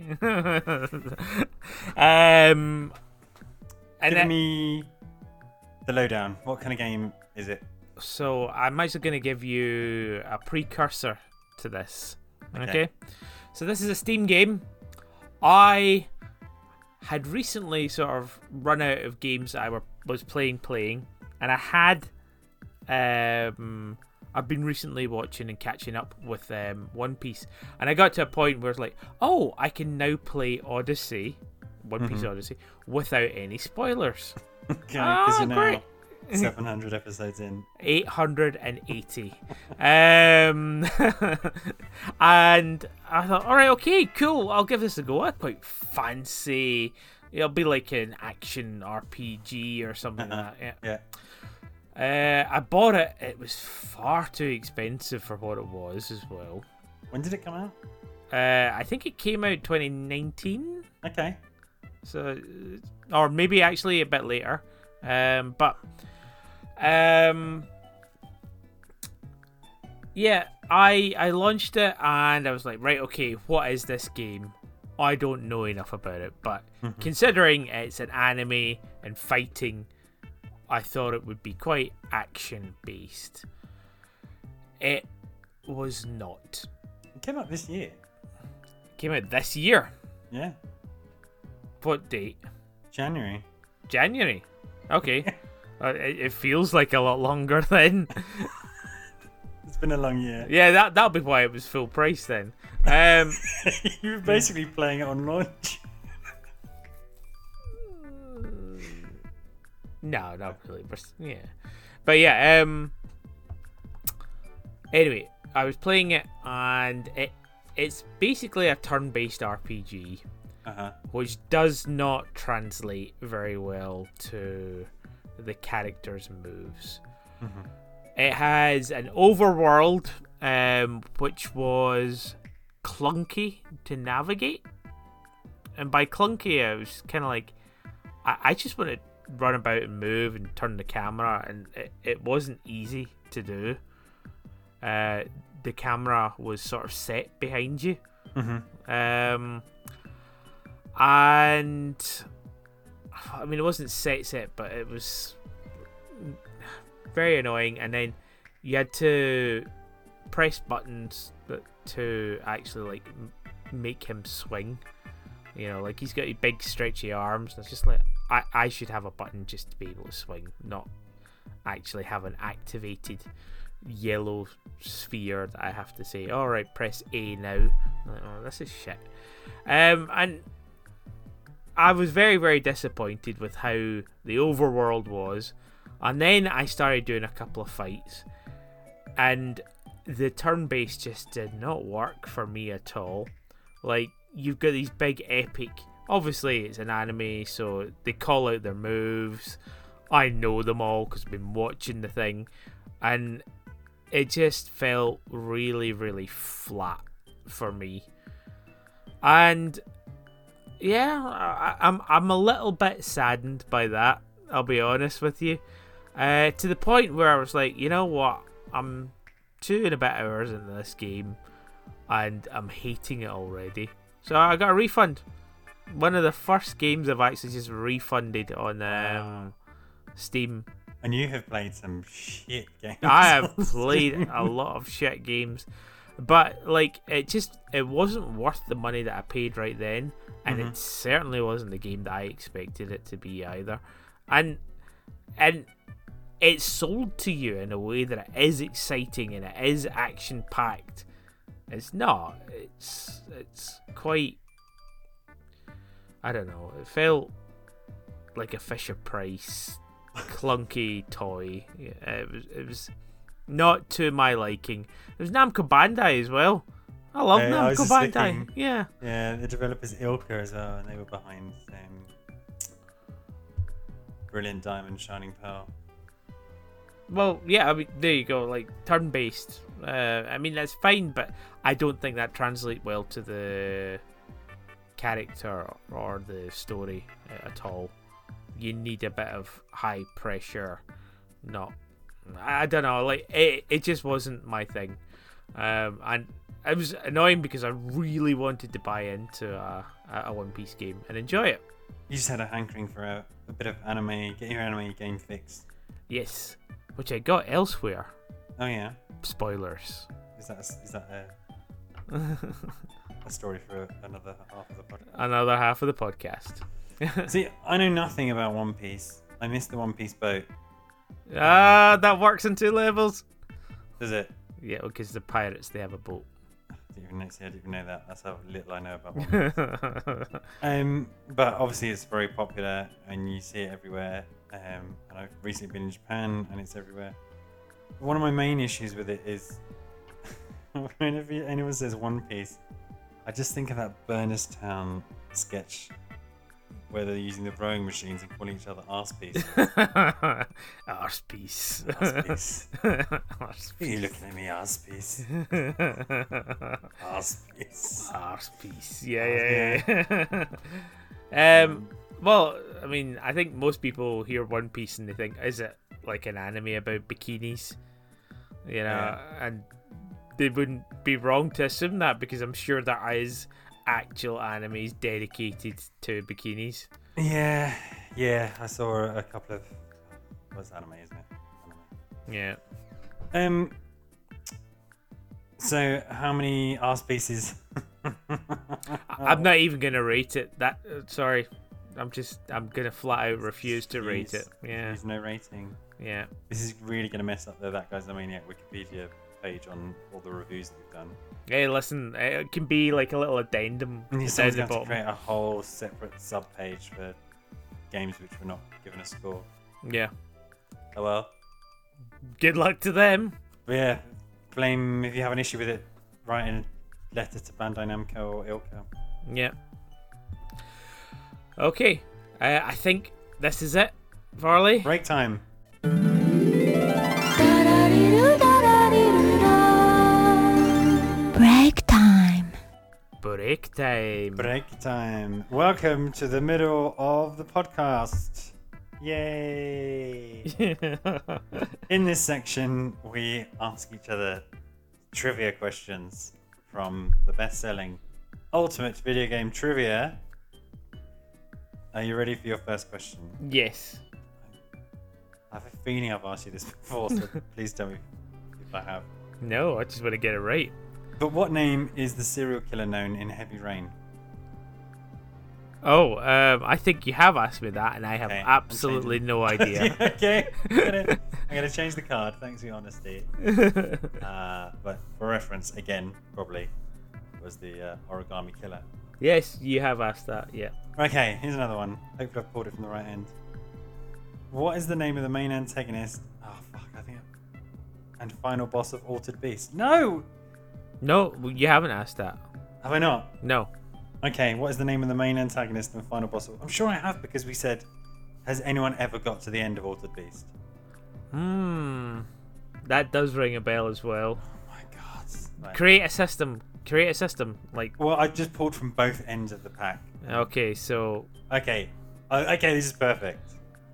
Speaker 1: um, and
Speaker 2: Give
Speaker 1: then,
Speaker 2: me the lowdown. What kind of game is it?
Speaker 1: so I'm actually going to give you a precursor to this. Okay.
Speaker 2: Okay.
Speaker 1: So this is a Steam game. I had recently sort of run out of games that I were was playing playing, and I had um I've been recently watching and catching up with um One Piece, and I got to a point where it's like, oh, I can now play Odyssey, One Piece
Speaker 2: Mhm.
Speaker 1: Odyssey, without any spoilers.
Speaker 2: Okay, because
Speaker 1: Ah,
Speaker 2: you're now
Speaker 1: great.
Speaker 2: seven hundred episodes in.
Speaker 1: eight hundred eighty. um, and I thought, all right, okay, cool. I'll give this a go. I quite fancy. It'll be like an action R P G or something like that.
Speaker 2: Yeah.
Speaker 1: Yeah. Uh, I bought it. It was far too expensive for what it was as well.
Speaker 2: When did it come out?
Speaker 1: Uh, I think it came out twenty nineteen.
Speaker 2: Okay.
Speaker 1: So, or maybe actually a bit later. Um, but, um, yeah, I I launched it and I was like, right, okay, what is this game? I don't know enough about it, but
Speaker 2: Mhm.
Speaker 1: considering it's an anime and fighting, I thought it would be quite action based. It was not.
Speaker 2: It came out this year.
Speaker 1: It came out this year.
Speaker 2: Yeah.
Speaker 1: What date?
Speaker 2: January.
Speaker 1: January. Okay. uh, it, it feels like a lot longer then.
Speaker 2: It's been a long year.
Speaker 1: Yeah, that that'll be why it was full price then. Um,
Speaker 2: You were basically playing it on launch.
Speaker 1: no, not really. But yeah, but yeah. Um. Anyway, I was playing it, and it it's basically a turn-based R P G,
Speaker 2: Uh-huh.
Speaker 1: which does not translate very well to the characters' moves.
Speaker 2: Mhm.
Speaker 1: It has an overworld, um, which was clunky to navigate. And by clunky, I was kind of like, I, I just want to run about and move and turn the camera, and it, it wasn't easy to do. Uh, the camera was sort of set behind you.
Speaker 2: Mhm.
Speaker 1: Um, and I mean, it wasn't set set, but it was very annoying. And then you had to press buttons that to actually like m- make him swing. You know, like he's got these big stretchy arms, and it's just like I I should have a button just to be able to swing, not actually have an activated yellow sphere that I have to say, all right, press A now. I'm like, oh, this is shit. Um, and I was very, very disappointed with how the overworld was. And then I started doing a couple of fights, and the turn-based just did not work for me at all. Like, you've got these big epic, obviously it's an anime, so they call out their moves. I know them all because I've been watching the thing, and it just felt really, really flat for me. And yeah, I, I'm I'm a little bit saddened by that, I'll be honest with you. Uh, to the point where I was like, you know what? I'm two and a bit hours into this game, and I'm hating it already. So I got a refund. One of the first games I've actually just refunded on um, Steam.
Speaker 2: And you have played some shit games.
Speaker 1: I have played a lot of shit games, but like it just it wasn't worth the money that I paid right then, and
Speaker 2: Mhm.
Speaker 1: it certainly wasn't the game that I expected it to be either. And and it's sold to you in a way that it is exciting and it is action packed. It's not. It's it's quite. I don't know. It felt like a Fisher Price clunky toy. Yeah, It was. It was not to my liking. It was Namco Bandai as well. I love
Speaker 2: Uh, I
Speaker 1: Namco
Speaker 2: was just
Speaker 1: Bandai.
Speaker 2: thinking-
Speaker 1: Yeah.
Speaker 2: Yeah, the developers Ilka as well, and they were behind um, Brilliant Diamond, Shining Pearl.
Speaker 1: Well, yeah. I mean, there you go. Like turn-based. Uh, I mean, that's fine, but I don't think that translates well to the character or the story at all. You need a bit of high pressure. Not. I don't know. Like it. It just wasn't my thing. Um, and it was annoying because I really wanted to buy into a, a One Piece game and enjoy it.
Speaker 2: You just had a hankering for a, a bit of anime, get your anime game fixed.
Speaker 1: Yes, which I got elsewhere.
Speaker 2: Oh yeah,
Speaker 1: Spoilers.
Speaker 2: is that a, is that a, a story for another half of the podcast?
Speaker 1: Another half of the podcast.
Speaker 2: See, I know nothing about One Piece. I missed the One Piece boat.
Speaker 1: Ah, that works in two levels.
Speaker 2: Does it?
Speaker 1: Yeah, because the pirates, they have a boat.
Speaker 2: I didn't even know, see, I didn't even know that. That's how little I know about One Piece. um, but obviously it's very popular and you see it everywhere. Um, and I've recently been in Japan and it's everywhere. One of my main issues with it is whenever anyone says One Piece, I just think of that Burnerstown sketch where they're using the rowing machines and calling each other arse piece.
Speaker 1: Arse piece.
Speaker 2: Arse piece.
Speaker 1: Arse
Speaker 2: Are you looking at me, arse piece? Arse piece.
Speaker 1: Arse piece. Yeah, yeah, yeah. um. Well, I mean, I think most people hear One Piece and they think, is it like an anime about bikinis? You know,
Speaker 2: Yeah.
Speaker 1: and they wouldn't be wrong to assume that because I'm sure there is actual animes dedicated to bikinis.
Speaker 2: Yeah, yeah. I saw a couple of. What's anime, isn't it? Anime.
Speaker 1: Yeah.
Speaker 2: Um. So, how many arse pieces?
Speaker 1: I'm not even gonna rate it. That uh, sorry, I'm just I'm gonna flat out refuse to rate it. Yeah,
Speaker 2: There's no rating.
Speaker 1: yeah.
Speaker 2: This is really gonna mess up the That Guy's a Maniac Wikipedia page on all the reviews that we've done.
Speaker 1: Hey, listen, it can be like a little addendum
Speaker 2: And
Speaker 1: down
Speaker 2: someone's
Speaker 1: the
Speaker 2: going to have to
Speaker 1: bottom.
Speaker 2: create a whole separate sub page for games which were not given a score.
Speaker 1: Yeah.
Speaker 2: Oh well.
Speaker 1: Good luck to them.
Speaker 2: But yeah, blame if you have an issue with it. Write in a letter to Bandai Namco or Ilka.
Speaker 1: Yeah. Okay, uh, I think this is it, Varley.
Speaker 2: Break time.
Speaker 3: Break time.
Speaker 1: Break time.
Speaker 2: Break time. Welcome to the middle of the podcast. Yay! In this section, we ask each other trivia questions from the best-selling Ultimate Video Game Trivia. Are you ready for your first question?
Speaker 1: Yes.
Speaker 2: I have a feeling I've asked you this before, so please tell me if I have.
Speaker 1: No, I just want to get it right.
Speaker 2: But what name is the serial killer known in Heavy Rain?
Speaker 1: Oh, um, I think you have asked me that, and I have
Speaker 2: Okay, I'm
Speaker 1: absolutely
Speaker 2: changing.
Speaker 1: no idea.
Speaker 2: Okay, I'm gonna, I'm gonna change the card. Thanks for your honesty. Uh, but for reference, again, probably was the uh, Origami Killer.
Speaker 1: Yes, you have asked that. Yeah.
Speaker 2: Okay, here's another one. Hopefully I've pulled it from the right end. What is the name of the main antagonist? Oh fuck, I think. I... And final boss of Altered Beast. No,
Speaker 1: No, you haven't asked that.
Speaker 2: have I not?
Speaker 1: No.
Speaker 2: Okay, what is the name of the main antagonist and final boss of... I'm sure I have because we said, has anyone ever got to the end of Altered Beast?
Speaker 1: Hmm. That does ring a bell as well.
Speaker 2: Oh my god. Right.
Speaker 1: Create a system. Create a system. Like,
Speaker 2: Well, I just pulled from both ends of the pack.
Speaker 1: okay, so
Speaker 2: Okay. Uh, okay, this is perfect.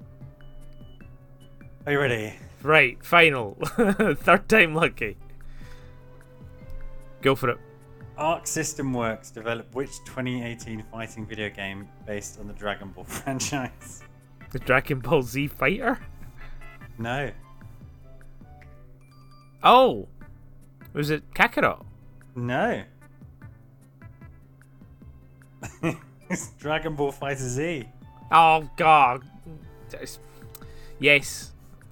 Speaker 2: Are you ready?
Speaker 1: right, final. Third time lucky. Go for it.
Speaker 2: Arc System Works developed which twenty eighteen fighting video game based on the Dragon Ball franchise?
Speaker 1: The Dragon Ball Z fighter?
Speaker 2: No.
Speaker 1: Oh, was it Kakarot?
Speaker 2: No. It's Dragon Ball Fighter Z.
Speaker 1: Oh God. It's- Yes.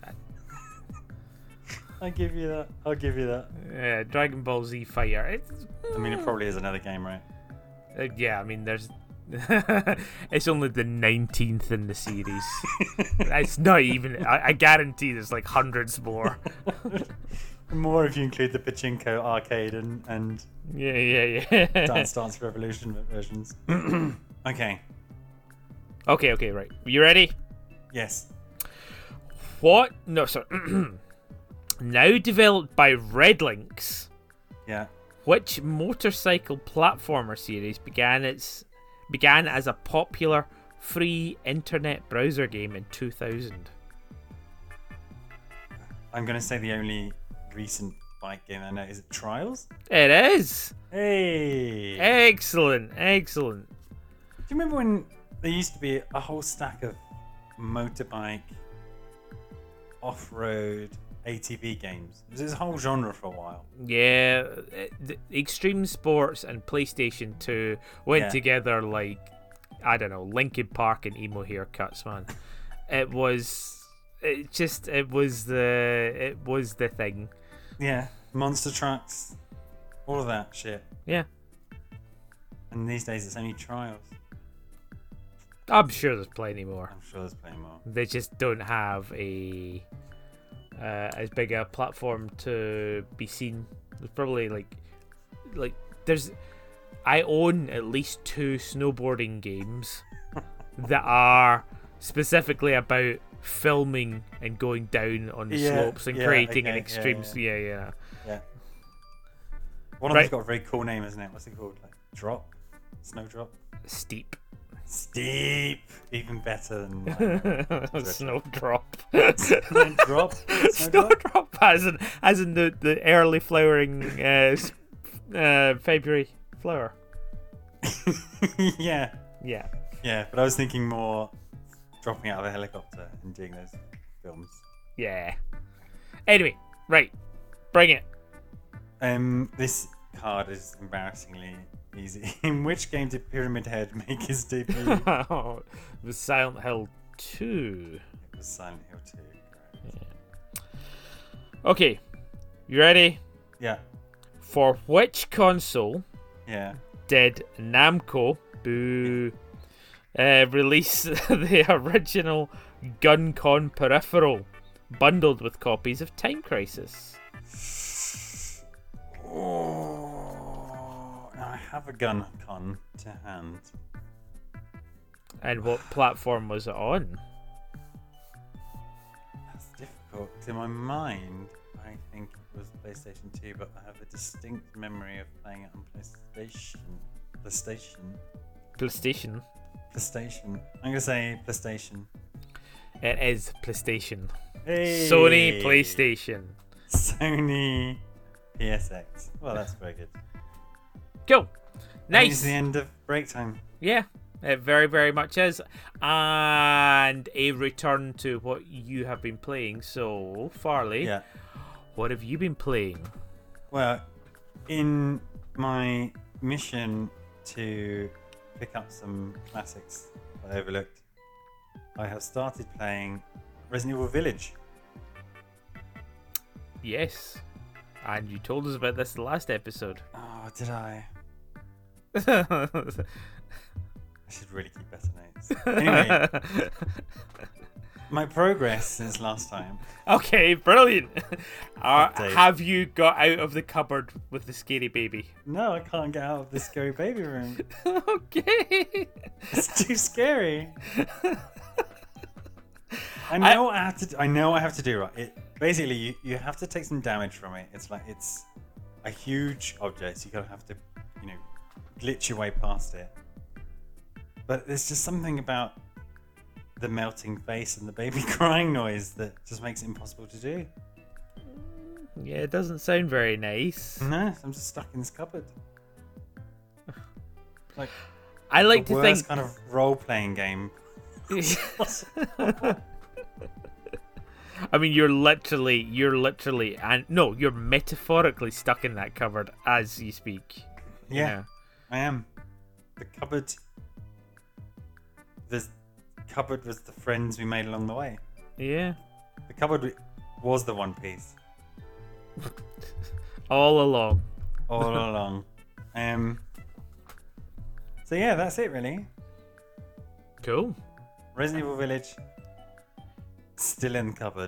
Speaker 2: I'll give you that. I'll give you that.
Speaker 1: Yeah, Dragon Ball Z Fighter. It's,
Speaker 2: I mean, it probably is another game, right?
Speaker 1: uh, yeah, I mean, there's. It's only the nineteenth in the series. It's not even. I, I guarantee there's like hundreds more.
Speaker 2: More if you include the Pachinko arcade and, and
Speaker 1: Yeah, yeah, yeah.
Speaker 2: Dance Dance Revolution versions. Okay.
Speaker 1: Okay, okay, right. You ready?
Speaker 2: Yes.
Speaker 1: What? No, sorry. Now developed by Redlinks,
Speaker 2: Yeah.
Speaker 1: which motorcycle platformer series began its began as a popular free internet browser game in two thousand?
Speaker 2: I'm going to say the only recent bike game I know is it Trials?
Speaker 1: It is.
Speaker 2: Hey.
Speaker 1: Excellent, excellent.
Speaker 2: Do you remember when there used to be a whole stack of motorbike, off-road, A T V games? There was this whole genre for a while.
Speaker 1: Yeah, it- the Extreme Sports and PlayStation two went
Speaker 2: Yeah.
Speaker 1: together like, I don't know, Linkin Park and emo haircuts, man. It was, it just, it was the, it was the thing.
Speaker 2: Yeah. Monster trucks, all of that shit.
Speaker 1: Yeah,
Speaker 2: And these days it's only Trials.
Speaker 1: I'm sure there's plenty more.
Speaker 2: I'm sure there's plenty more.
Speaker 1: They just don't have a uh, as big a platform to be seen. There's probably like, like there's, I own at least two snowboarding games that are specifically about filming and going down on the
Speaker 2: Yeah,
Speaker 1: slopes and
Speaker 2: yeah,
Speaker 1: creating an
Speaker 2: okay,
Speaker 1: extreme.
Speaker 2: yeah,
Speaker 1: Yeah, yeah.
Speaker 2: Yeah. One of
Speaker 1: Right.
Speaker 2: them's got a very cool name, isn't it? What's it called? Like Drop? Snowdrop?
Speaker 1: Steep.
Speaker 2: Steep! Even better than like,
Speaker 1: Snowdrop.
Speaker 2: Snowdrop? Snowdrop?
Speaker 1: Snowdrop, as in, as in the, the early flowering uh, s- uh, February flower.
Speaker 2: Yeah.
Speaker 1: Yeah.
Speaker 2: Yeah, but I was thinking more dropping out of a helicopter and doing those films.
Speaker 1: Yeah. Anyway, right. Bring it.
Speaker 2: Um, this card is embarrassingly easy. In which game did Pyramid Head make his debut? It
Speaker 1: It was Silent Hill two.
Speaker 2: was Silent Hill two. Correct.
Speaker 1: Okay. You ready?
Speaker 2: Yeah.
Speaker 1: For which console
Speaker 2: Yeah.
Speaker 1: did Namco boo uh, release the original GunCon peripheral bundled with copies of Time Crisis?
Speaker 2: Oh, I have a gun con to hand.
Speaker 1: And what platform was it on?
Speaker 2: That's difficult. In my mind, I think it was PlayStation two, but I have a distinct memory of playing it on PlayStation. PlayStation.
Speaker 1: PlayStation.
Speaker 2: PlayStation. I'm gonna say PlayStation.
Speaker 1: It is PlayStation.
Speaker 2: Hey!
Speaker 1: Sony PlayStation.
Speaker 2: Sony P S X. Well, that's very good.
Speaker 1: Cool.
Speaker 2: That is
Speaker 1: Nice.
Speaker 2: the end of break time.
Speaker 1: Yeah, it very, very much is. And a return to what you have been playing. So, Farley,
Speaker 2: Yeah.
Speaker 1: what have you been playing?
Speaker 2: Well, in my mission to pick up some classics I overlooked, I have started playing Resident Evil Village.
Speaker 1: Yes. And you told us about this the last episode.
Speaker 2: Oh, did I? I should really keep better notes. Anyway, my progress since last time.
Speaker 1: Okay, brilliant. Uh,
Speaker 2: Update.
Speaker 1: have you got out of the cupboard with the scary baby?
Speaker 2: No, I can't get out of this scary baby room.
Speaker 1: Okay.
Speaker 2: It's too scary. I know what I have to. Do, I know what I have to do. Right. It basically you, you have to take some damage from it. It's like it's a huge object. So you gotta have to, you know, glitch your way past it. But there's just something about the melting face and the baby crying noise that just makes it impossible to do.
Speaker 1: Yeah, it doesn't sound very nice.
Speaker 2: No, I'm just stuck in this cupboard. Like
Speaker 1: I like
Speaker 2: the
Speaker 1: to
Speaker 2: worst
Speaker 1: think.
Speaker 2: kind of role-playing game.
Speaker 1: I mean, you're literally, you're literally, and no, you're metaphorically stuck in that cupboard as you speak.
Speaker 2: Yeah,
Speaker 1: Yeah.
Speaker 2: I am. The cupboard. The cupboard was the friends we made along the way.
Speaker 1: Yeah.
Speaker 2: The cupboard was the One Piece
Speaker 1: All along.
Speaker 2: all along. Um. So yeah, that's it really.
Speaker 1: Cool.
Speaker 2: Resident Evil Village. Still in the cupboard.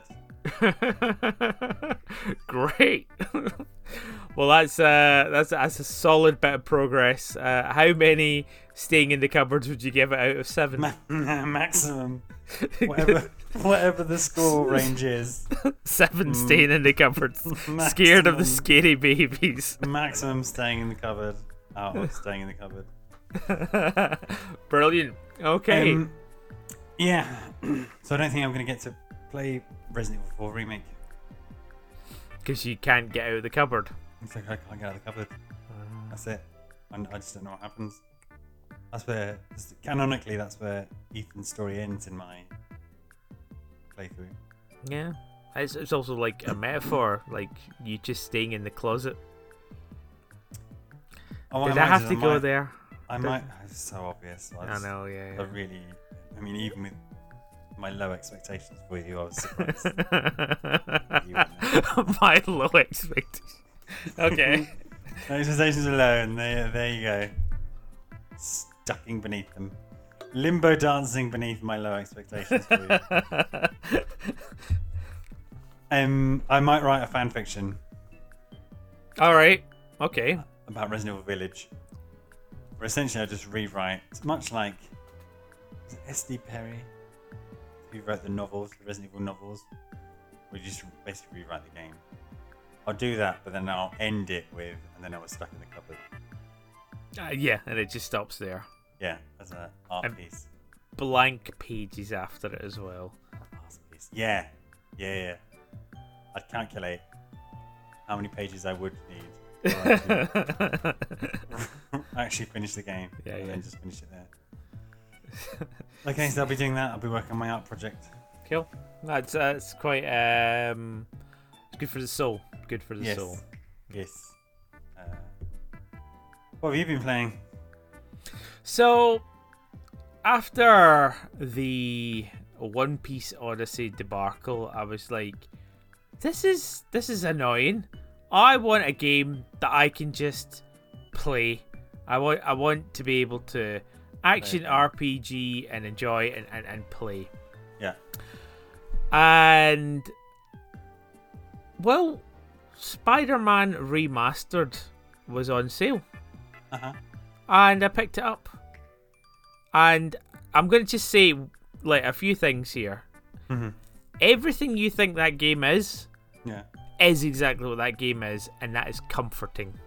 Speaker 1: Great. Well, that's uh, that's that's a solid bit of progress. Uh, how many staying in the cupboards would you give it out of seven?
Speaker 2: Ma- maximum. Whatever, whatever the score range is.
Speaker 1: Seven staying in the cupboards.
Speaker 2: Maximum,
Speaker 1: Scared of the scary babies.
Speaker 2: maximum staying in the cupboard. Out of staying in the cupboard.
Speaker 1: Brilliant. Okay.
Speaker 2: Um, yeah. So I don't think I'm going to get to play Resident Evil four Remake.
Speaker 1: Because you can't get out of the cupboard.
Speaker 2: It's like I can't get out of the cupboard. That's it. And I just don't know what happens. That's where, canonically, that's where Ethan's story ends in my playthrough.
Speaker 1: Yeah. It's, it's also like a metaphor, like you just staying in the closet.
Speaker 2: Oh,
Speaker 1: Did
Speaker 2: I
Speaker 1: I have
Speaker 2: might-
Speaker 1: to
Speaker 2: I
Speaker 1: go
Speaker 2: might-
Speaker 1: there?
Speaker 2: I might. It's so obvious. I,
Speaker 1: I
Speaker 2: just-
Speaker 1: know, yeah.
Speaker 2: I
Speaker 1: yeah.
Speaker 2: really. I mean, even with my low expectations for you, I was surprised. You went there.
Speaker 1: My low expectations. Okay.
Speaker 2: Expectations are low, and there, there you go. Stucking beneath them. Limbo dancing beneath my low expectations for you. um, I might write a fan fiction
Speaker 1: All right. Okay.
Speaker 2: about Resident Evil Village. Where essentially I just rewrite, it's much like is it S D Perry, who wrote the novels, the Resident Evil novels. We just basically rewrite the game. I'll do that, but then I'll end it with, and then I was stuck in the cupboard.
Speaker 1: Uh, yeah, and it just stops there.
Speaker 2: Yeah, as an art
Speaker 1: Um,
Speaker 2: piece.
Speaker 1: Blank pages after it as well.
Speaker 2: Masterpiece. Yeah, yeah, yeah. I'd calculate how many pages I would need to actually, actually finish the game.
Speaker 1: Yeah,
Speaker 2: and
Speaker 1: yeah.
Speaker 2: then just finish it there. Okay, so I'll be doing that. I'll be working on my art project.
Speaker 1: Cool. That's that's quite um, it's good for the soul. Good for the
Speaker 2: Yes.
Speaker 1: soul.
Speaker 2: Yes. Uh, what have you been playing?
Speaker 1: So, after the One Piece Odyssey debacle, I was like, "This is this is annoying. I want a game that I can just play. I want I want to be able to action
Speaker 2: Play.
Speaker 1: R P G and enjoy and, and, and play."
Speaker 2: Yeah.
Speaker 1: And well, Spider-Man Remastered was on sale.
Speaker 2: Uh huh.
Speaker 1: And I picked it up. And I'm going to just say like a few things here.
Speaker 2: Mm-hmm.
Speaker 1: Everything you think that game is,
Speaker 2: Yeah.
Speaker 1: is exactly what that game is, and that is comforting.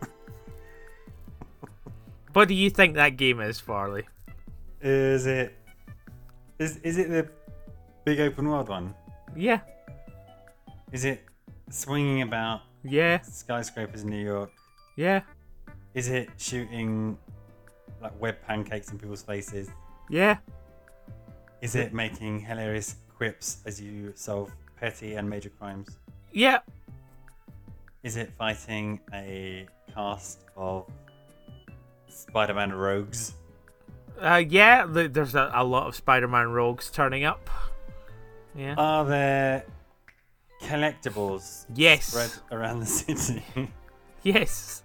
Speaker 1: What do you think that game is, Farley?
Speaker 2: Is it? Is is it the big open world one?
Speaker 1: Yeah.
Speaker 2: Is it swinging about
Speaker 1: Yeah.
Speaker 2: skyscrapers in New York?
Speaker 1: Yeah.
Speaker 2: Is it shooting like web pancakes in people's faces?
Speaker 1: Yeah.
Speaker 2: Is it making hilarious quips as you solve petty and major crimes?
Speaker 1: Yeah.
Speaker 2: Is it fighting a cast of Spider-Man rogues?
Speaker 1: Uh, yeah, th- there's a, a lot of Spider-Man rogues turning up. Yeah.
Speaker 2: Are there collectibles
Speaker 1: Yes.
Speaker 2: spread around the city?
Speaker 1: Yes.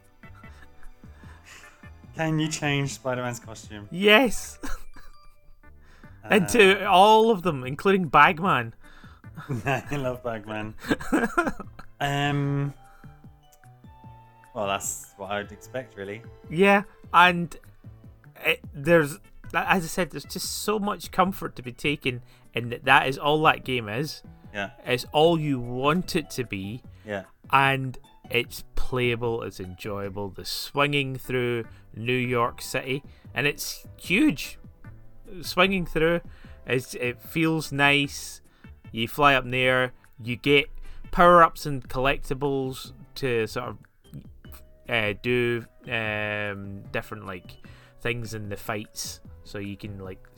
Speaker 2: Can you change Spider-Man's costume?
Speaker 1: Yes. And
Speaker 2: Uh,
Speaker 1: to all of them, including Bagman.
Speaker 2: I love Bagman. um. Well, that's what I'd expect, really.
Speaker 1: Yeah, and it, there's, as I said, there's just so much comfort to be taken in that that is all that game is.
Speaker 2: Yeah.
Speaker 1: It's all you want it to be,
Speaker 2: Yeah.
Speaker 1: and it's playable, it's enjoyable. The swinging through New York City, and it's huge. Swinging through, it's, it feels nice. You fly up there, you get power-ups and collectibles to sort of uh, do um, different like things in the fights, so you can like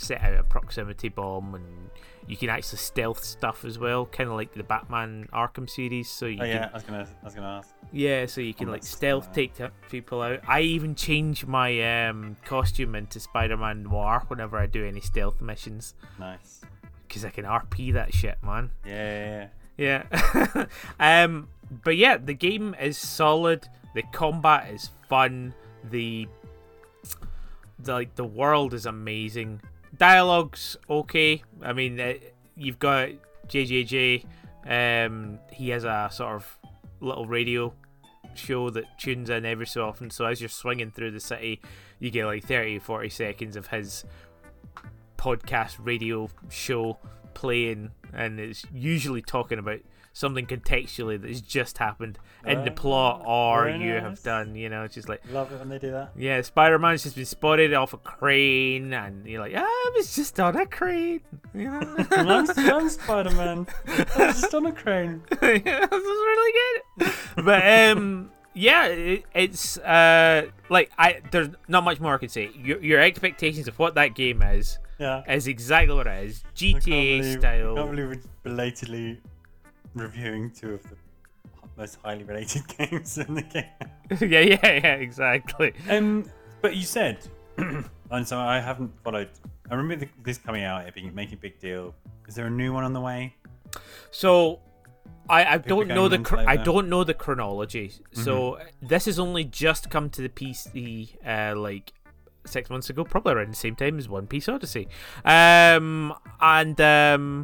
Speaker 1: set out a proximity bomb, and you can actually stealth stuff as well, kind of like the Batman Arkham series. So you
Speaker 2: Oh yeah,
Speaker 1: can,
Speaker 2: I was gonna, I was gonna ask.
Speaker 1: yeah, so you can
Speaker 2: Oh,
Speaker 1: like
Speaker 2: that's
Speaker 1: stealth
Speaker 2: smart.
Speaker 1: take t- people out. I even change my um, costume into Spider-Man Noir whenever I do any stealth missions,
Speaker 2: Nice.
Speaker 1: because I can R P that shit, man.
Speaker 2: Yeah, yeah,
Speaker 1: Yeah. um, but yeah, the game is solid. The combat is fun. The, the like the world is amazing. Dialogue's okay. I mean, uh, you've got J J J. Um, he has a sort of little radio show that tunes in every so often. So as you're swinging through the city, you get like thirty, forty seconds of his podcast radio show playing, and it's usually talking about something contextually that's just happened in the
Speaker 2: Oh,
Speaker 1: plot or
Speaker 2: very
Speaker 1: you
Speaker 2: nice.
Speaker 1: have done. You know, it's just like,
Speaker 2: love it when they do that.
Speaker 1: yeah, Spider-Man's just been spotted off a crane, and you're like, ah, I was just on a crane. You know,
Speaker 2: I'm, I'm Spider-Man. I was just on a crane.
Speaker 1: yeah, this is really good. But um, yeah, it, it's uh, like I there's not much more I can say. Your, your expectations of what that game is
Speaker 2: Yeah.
Speaker 1: is exactly what it is. G T A
Speaker 2: I can't believe,
Speaker 1: style.
Speaker 2: I can't believe we're belatedly reviewing two of the most highly related games in the game.
Speaker 1: yeah, yeah, yeah, exactly.
Speaker 2: Um, but you said, and so I haven't followed. I remember the, this coming out, it being making a big deal. Is there a new one on the way?
Speaker 1: So, I, I
Speaker 2: People
Speaker 1: don't know the
Speaker 2: going
Speaker 1: chro-
Speaker 2: mental
Speaker 1: I
Speaker 2: over.
Speaker 1: don't know the chronology. So this has only just come to the P C uh, like six months ago, probably around the same time as One Piece Odyssey. Um, and um,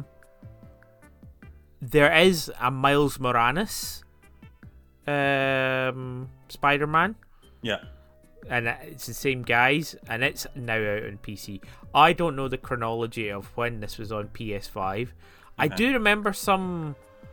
Speaker 1: there is a Miles Morales um, Spider-Man.
Speaker 2: Yeah.
Speaker 1: And it's the same guys, and it's now out on P C. I don't know the chronology of when this was on P S five. I
Speaker 2: Okay.
Speaker 1: do remember some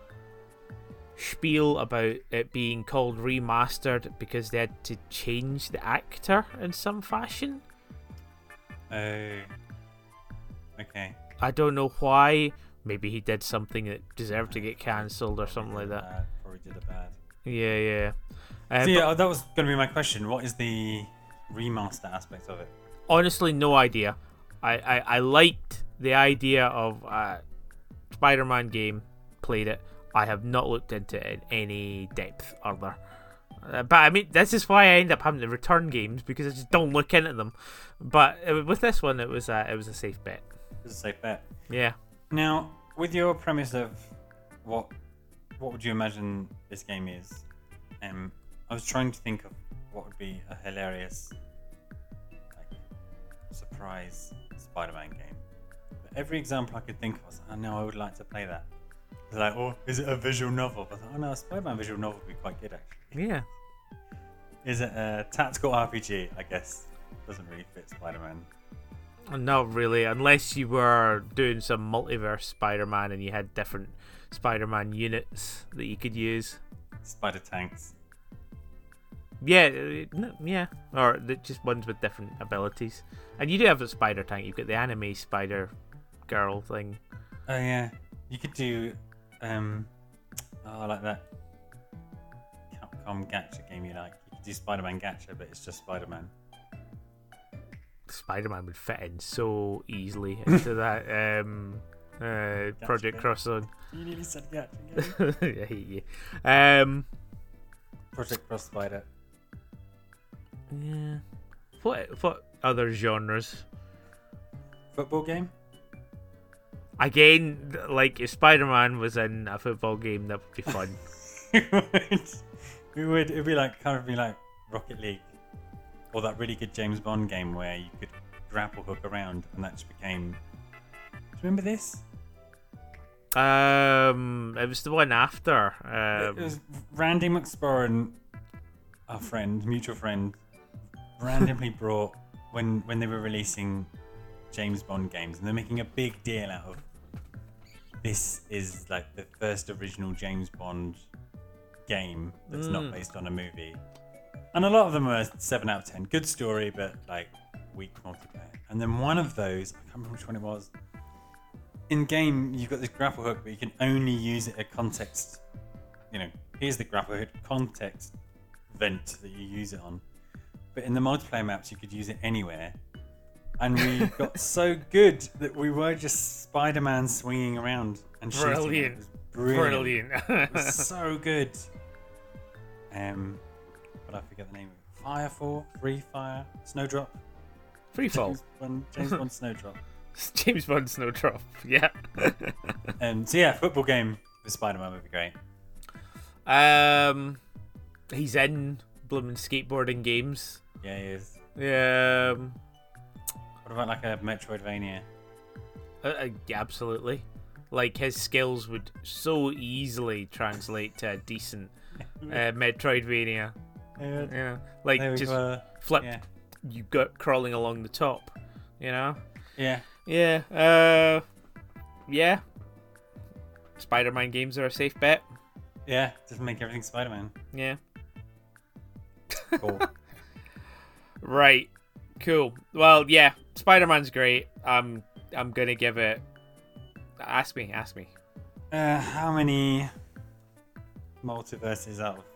Speaker 1: spiel about it being called remastered because they had to change the actor in some fashion.
Speaker 2: Oh. Okay.
Speaker 1: I don't know why. Maybe he did something that deserved to get cancelled or something like
Speaker 2: Probably did
Speaker 1: that.
Speaker 2: a bad- Probably did a bad.
Speaker 1: Yeah, yeah. Uh,
Speaker 2: So
Speaker 1: but
Speaker 2: yeah, that was going to be my question. What is the remaster aspect of it?
Speaker 1: honestly, no idea. I, I, I liked the idea of a Spider-Man game, played it. I have not looked into it in any depth other. Uh, but I mean, this is why I end up having to return games, because I just don't look into them. But uh, with this one, it was a, it was a safe bet.
Speaker 2: It's a safe bet.
Speaker 1: Yeah.
Speaker 2: Now, with your premise of what what would you imagine this game is, um, I was trying to think of what would be a hilarious, like, surprise Spider-Man game. But every example I could think of, I was like, oh no, I would like to play that. They're like, oh, is it a visual novel? But I thought, oh no, a Spider-Man visual novel would be quite good actually.
Speaker 1: Yeah.
Speaker 2: Is it a tactical R P G? I guess doesn't really fit Spider-Man.
Speaker 1: Not really, unless you were doing some multiverse Spider-Man and you had different Spider-Man units that you could use.
Speaker 2: Spider tanks.
Speaker 1: Yeah, uh, no, yeah, or the- just ones with different abilities. And you do have a spider tank. You've got the anime Spider Girl thing.
Speaker 2: Oh yeah, you could do, um, oh, I like that Capcom Gacha game you like. You could do Spider-Man Gacha, but it's just Spider-Man.
Speaker 1: Spider-Man would fit in so easily into that um, uh, Project
Speaker 2: game.
Speaker 1: Cross Zone.
Speaker 2: You nearly said Gacha game.
Speaker 1: I hate you. Um,
Speaker 2: Project Cross Spider.
Speaker 1: yeah. What what other genres?
Speaker 2: Football game?
Speaker 1: Again, like if Spider-Man was in a football game, that would be fun.
Speaker 2: we would. We would. It'd be like, kind of be like Rocket League. Or that really good James Bond game where you could grapple hook around and that just became... Do you remember this?
Speaker 1: um, it was the one after. Um,
Speaker 2: It was Randy McSporran, our friend, mutual friend, randomly brought when when they were releasing James Bond games, and they're making a big deal out of this is like the first original James Bond game that's not
Speaker 1: Mm.
Speaker 2: based on a movie. And a lot of them were seven out of ten. Good story, but like weak multiplayer. And then one of those, I can't remember which one it was. In game, you've got this grapple hook, but you can only use it at context. You know, here's the grapple hook context vent that you use it on. But in the multiplayer maps, you could use it anywhere. and we got so good that we were just Spider-Man swinging around and shooting.
Speaker 1: Brilliant.
Speaker 2: It was brilliant.
Speaker 1: Brilliant.
Speaker 2: It was so good. Um, but I forget the name of it. Firefall, Free Fire, Snowdrop.
Speaker 1: Free Fall.
Speaker 2: James Bond, James Bond Snowdrop.
Speaker 1: James Bond Snowdrop. Yeah.
Speaker 2: Um, so yeah, football game with Spider-Man would be great.
Speaker 1: Um, he's in blooming skateboarding games.
Speaker 2: Yeah, he is.
Speaker 1: Yeah. Um,
Speaker 2: What about like a Metroidvania?
Speaker 1: uh, uh, yeah, absolutely. Like his skills would so easily translate to a decent uh, Metroidvania.
Speaker 2: Yeah,
Speaker 1: Yeah, like
Speaker 2: there we
Speaker 1: just
Speaker 2: were.
Speaker 1: flip.
Speaker 2: Yeah.
Speaker 1: You got crawling along the top. You know.
Speaker 2: Yeah.
Speaker 1: Yeah. Uh. Yeah. Spider-Man games are a safe bet.
Speaker 2: Yeah, just make everything Spider-Man.
Speaker 1: Yeah.
Speaker 2: Cool.
Speaker 1: Right. Cool. Well, yeah. Spider-Man's great. I'm. I'm gonna give it. Ask me. Ask me.
Speaker 2: Uh, how many multiverses out of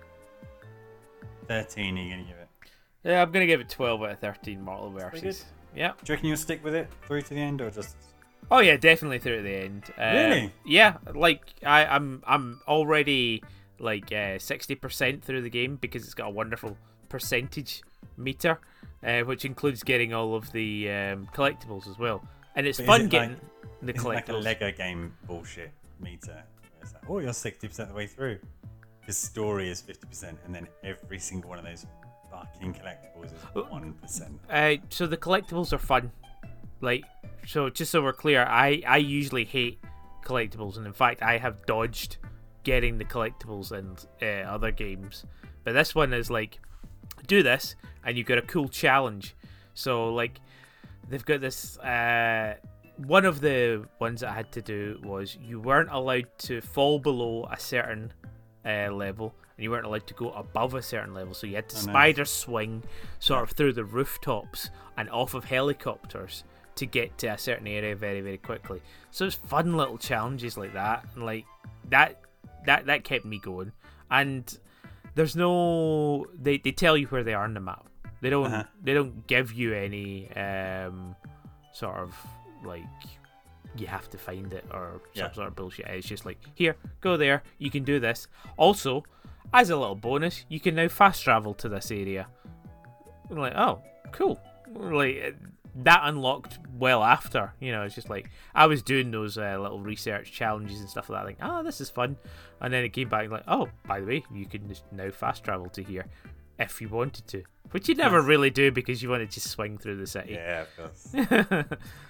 Speaker 2: thirteen are you going to give it?
Speaker 1: Yeah, I'm gonna give it twelve out of thirteen mortal
Speaker 2: pretty
Speaker 1: verses. Yeah.
Speaker 2: Do you reckon you'll stick with it through to the end, or just...
Speaker 1: Oh yeah, definitely through to the end. Uh,
Speaker 2: Really?
Speaker 1: Yeah. Like I, I'm. I'm already like uh, sixty percent through the game because it's got a wonderful percentage meter, uh, which includes getting all of the um, collectibles as well. And it's
Speaker 2: But is
Speaker 1: fun
Speaker 2: it
Speaker 1: getting
Speaker 2: like-
Speaker 1: the
Speaker 2: Is it like a
Speaker 1: collectibles.
Speaker 2: Lego game bullshit meter? Where it's like, oh, you're sixty percent of the way through. Because story is fifty percent, and then every single one of those fucking collectibles is one percent.
Speaker 1: Uh, so the collectibles are fun. Like, so just so we're clear, I, I usually hate collectibles, and in fact, I have dodged getting the collectibles in uh, other games. But this one is like, do this, and you get a cool challenge. So like, they've got this. Uh, one of the ones I had to do was you weren't allowed to fall below a certain uh, level, and you weren't allowed to go above a certain level. So you had to
Speaker 2: Oh, nice.
Speaker 1: spider swing sort of through the rooftops and off of helicopters to get to a certain area very, very quickly. So it's fun little challenges like that, and like that, that that kept me going. And there's no, they, they tell you where they are on the map. They don't
Speaker 2: Uh-huh.
Speaker 1: they don't give you any um, sort of like you have to find it or some
Speaker 2: Yeah.
Speaker 1: sort of bullshit. It's just like, here, go there, you can do this. Also, as a little bonus, you can now fast travel to this area. I'm like, oh, cool. Like that unlocked well after, you know. It's just like I was doing those uh, little research challenges and stuff like that. Like, oh, this is fun, and then it came back like, oh, by the way, you can just now fast travel to here if you wanted to, which you never
Speaker 2: Yes.
Speaker 1: really do because you want to just swing through the city.
Speaker 2: Yeah, of course.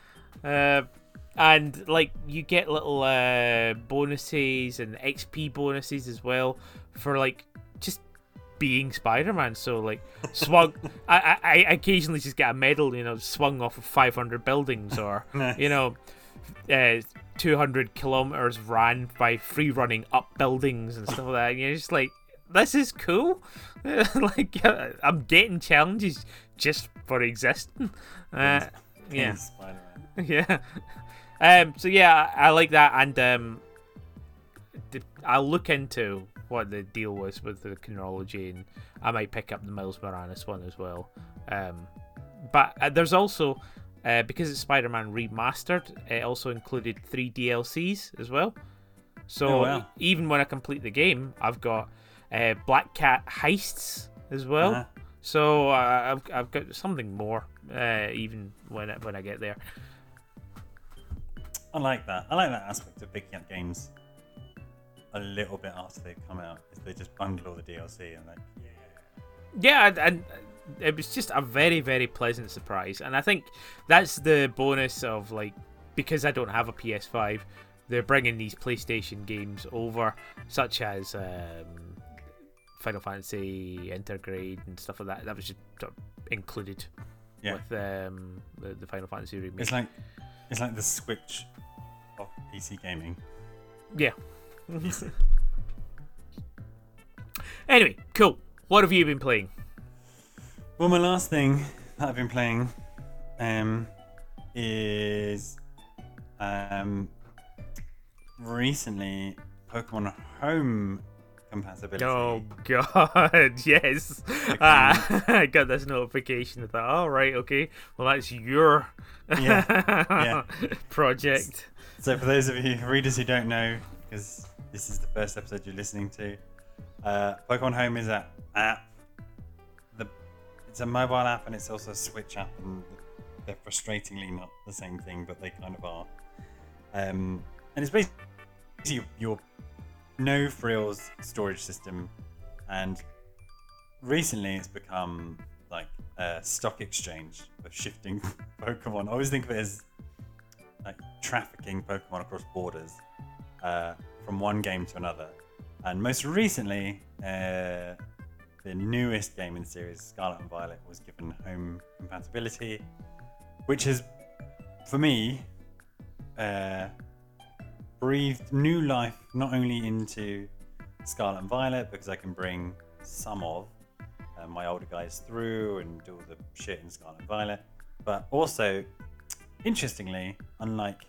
Speaker 1: uh, and like you get little uh, bonuses and X P bonuses as well for like just being Spider-Man. So like swung, I, I I occasionally just get a medal, you know, swung off of five hundred buildings, or
Speaker 2: Nice.
Speaker 1: you know, uh, two hundred kilometers ran by free running up buildings and stuff like that. And you're just like, this is cool. Like uh, I'm getting challenges just for existing. Uh,
Speaker 2: Being
Speaker 1: yeah.
Speaker 2: Spider-Man.
Speaker 1: Yeah. Um. So yeah, I, I like that, and um, the, I'll look into what the deal was with the chronology, and I might pick up the Miles Morales one as well. Um, but uh, there's also uh, because it's Spider-Man Remastered, it also included three D L Cs as well. So
Speaker 2: Oh, wow.
Speaker 1: even when I complete the game, I've got uh, Black Cat heists as well.
Speaker 2: Uh-huh.
Speaker 1: So uh, I've I've got something more uh, even when I, when I get there.
Speaker 2: I like that. I like that aspect of picking up games a little bit after they've come out. Is they just bundle all the D L C and like, yeah.
Speaker 1: Yeah, and, and it was just a very, very pleasant surprise. And I think that's the bonus of, like, because I don't have a P S five, they're bringing these PlayStation games over, such as um, Final Fantasy Intergrade and stuff like that. That was just sort of included
Speaker 2: Yeah.
Speaker 1: with um, the, the Final Fantasy remake.
Speaker 2: It's like it's like the Switch of P C gaming.
Speaker 1: Yeah. Anyway, cool. What have you been playing?
Speaker 2: Well, my last thing that I've been playing um, is um, recently Pokemon Home compatibility.
Speaker 1: Oh god, yes. Ah, I got this notification. I thought, oh right, okay. Well, that's your
Speaker 2: Yeah, yeah.
Speaker 1: project.
Speaker 2: So for those of you readers who don't know, because this is the first episode you're listening to, uh, Pokemon Home is an app. The it's a mobile app and it's also a Switch app, and they're frustratingly not the same thing, but they kind of are. Um, and it's basically your no frills storage system, and recently it's become like a stock exchange of shifting Pokemon. I always think of it as like trafficking Pokemon across borders uh, from one game to another. And most recently, uh, the newest game in the series, Scarlet and Violet, was given home compatibility, which has, for me, uh, breathed new life not only into Scarlet and Violet, because I can bring some of uh, my older guys through and do all the shit in Scarlet and Violet, but also, interestingly, unlike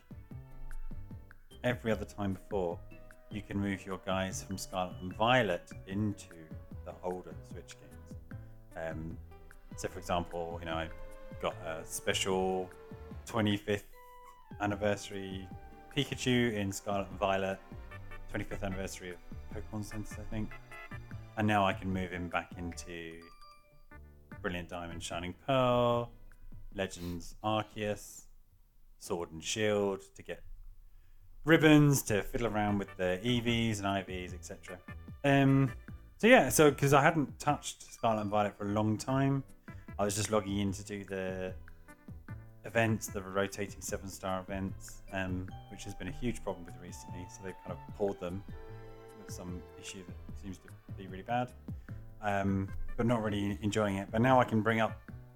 Speaker 2: every other time before, you can move your guys from Scarlet and Violet into the older Switch games. Um, so, for example, you know, I got a special twenty-fifth anniversary Pikachu in Scarlet and Violet, twenty-fifth anniversary of Pokemon Center, I think, and now I can move him back into Brilliant Diamond, Shining Pearl, Legends Arceus, Sword and Shield to get ribbons, to fiddle around with the E Vs and I Vs, et cetera. Um, so yeah, so because I hadn't touched Scarlet and Violet for a long time, I was just logging in to do the events, the rotating seven-star events, um, which has been a huge problem with recently. So they've kind of pulled them with some issue that seems to be really bad, um, but not really enjoying it. But now I can bring up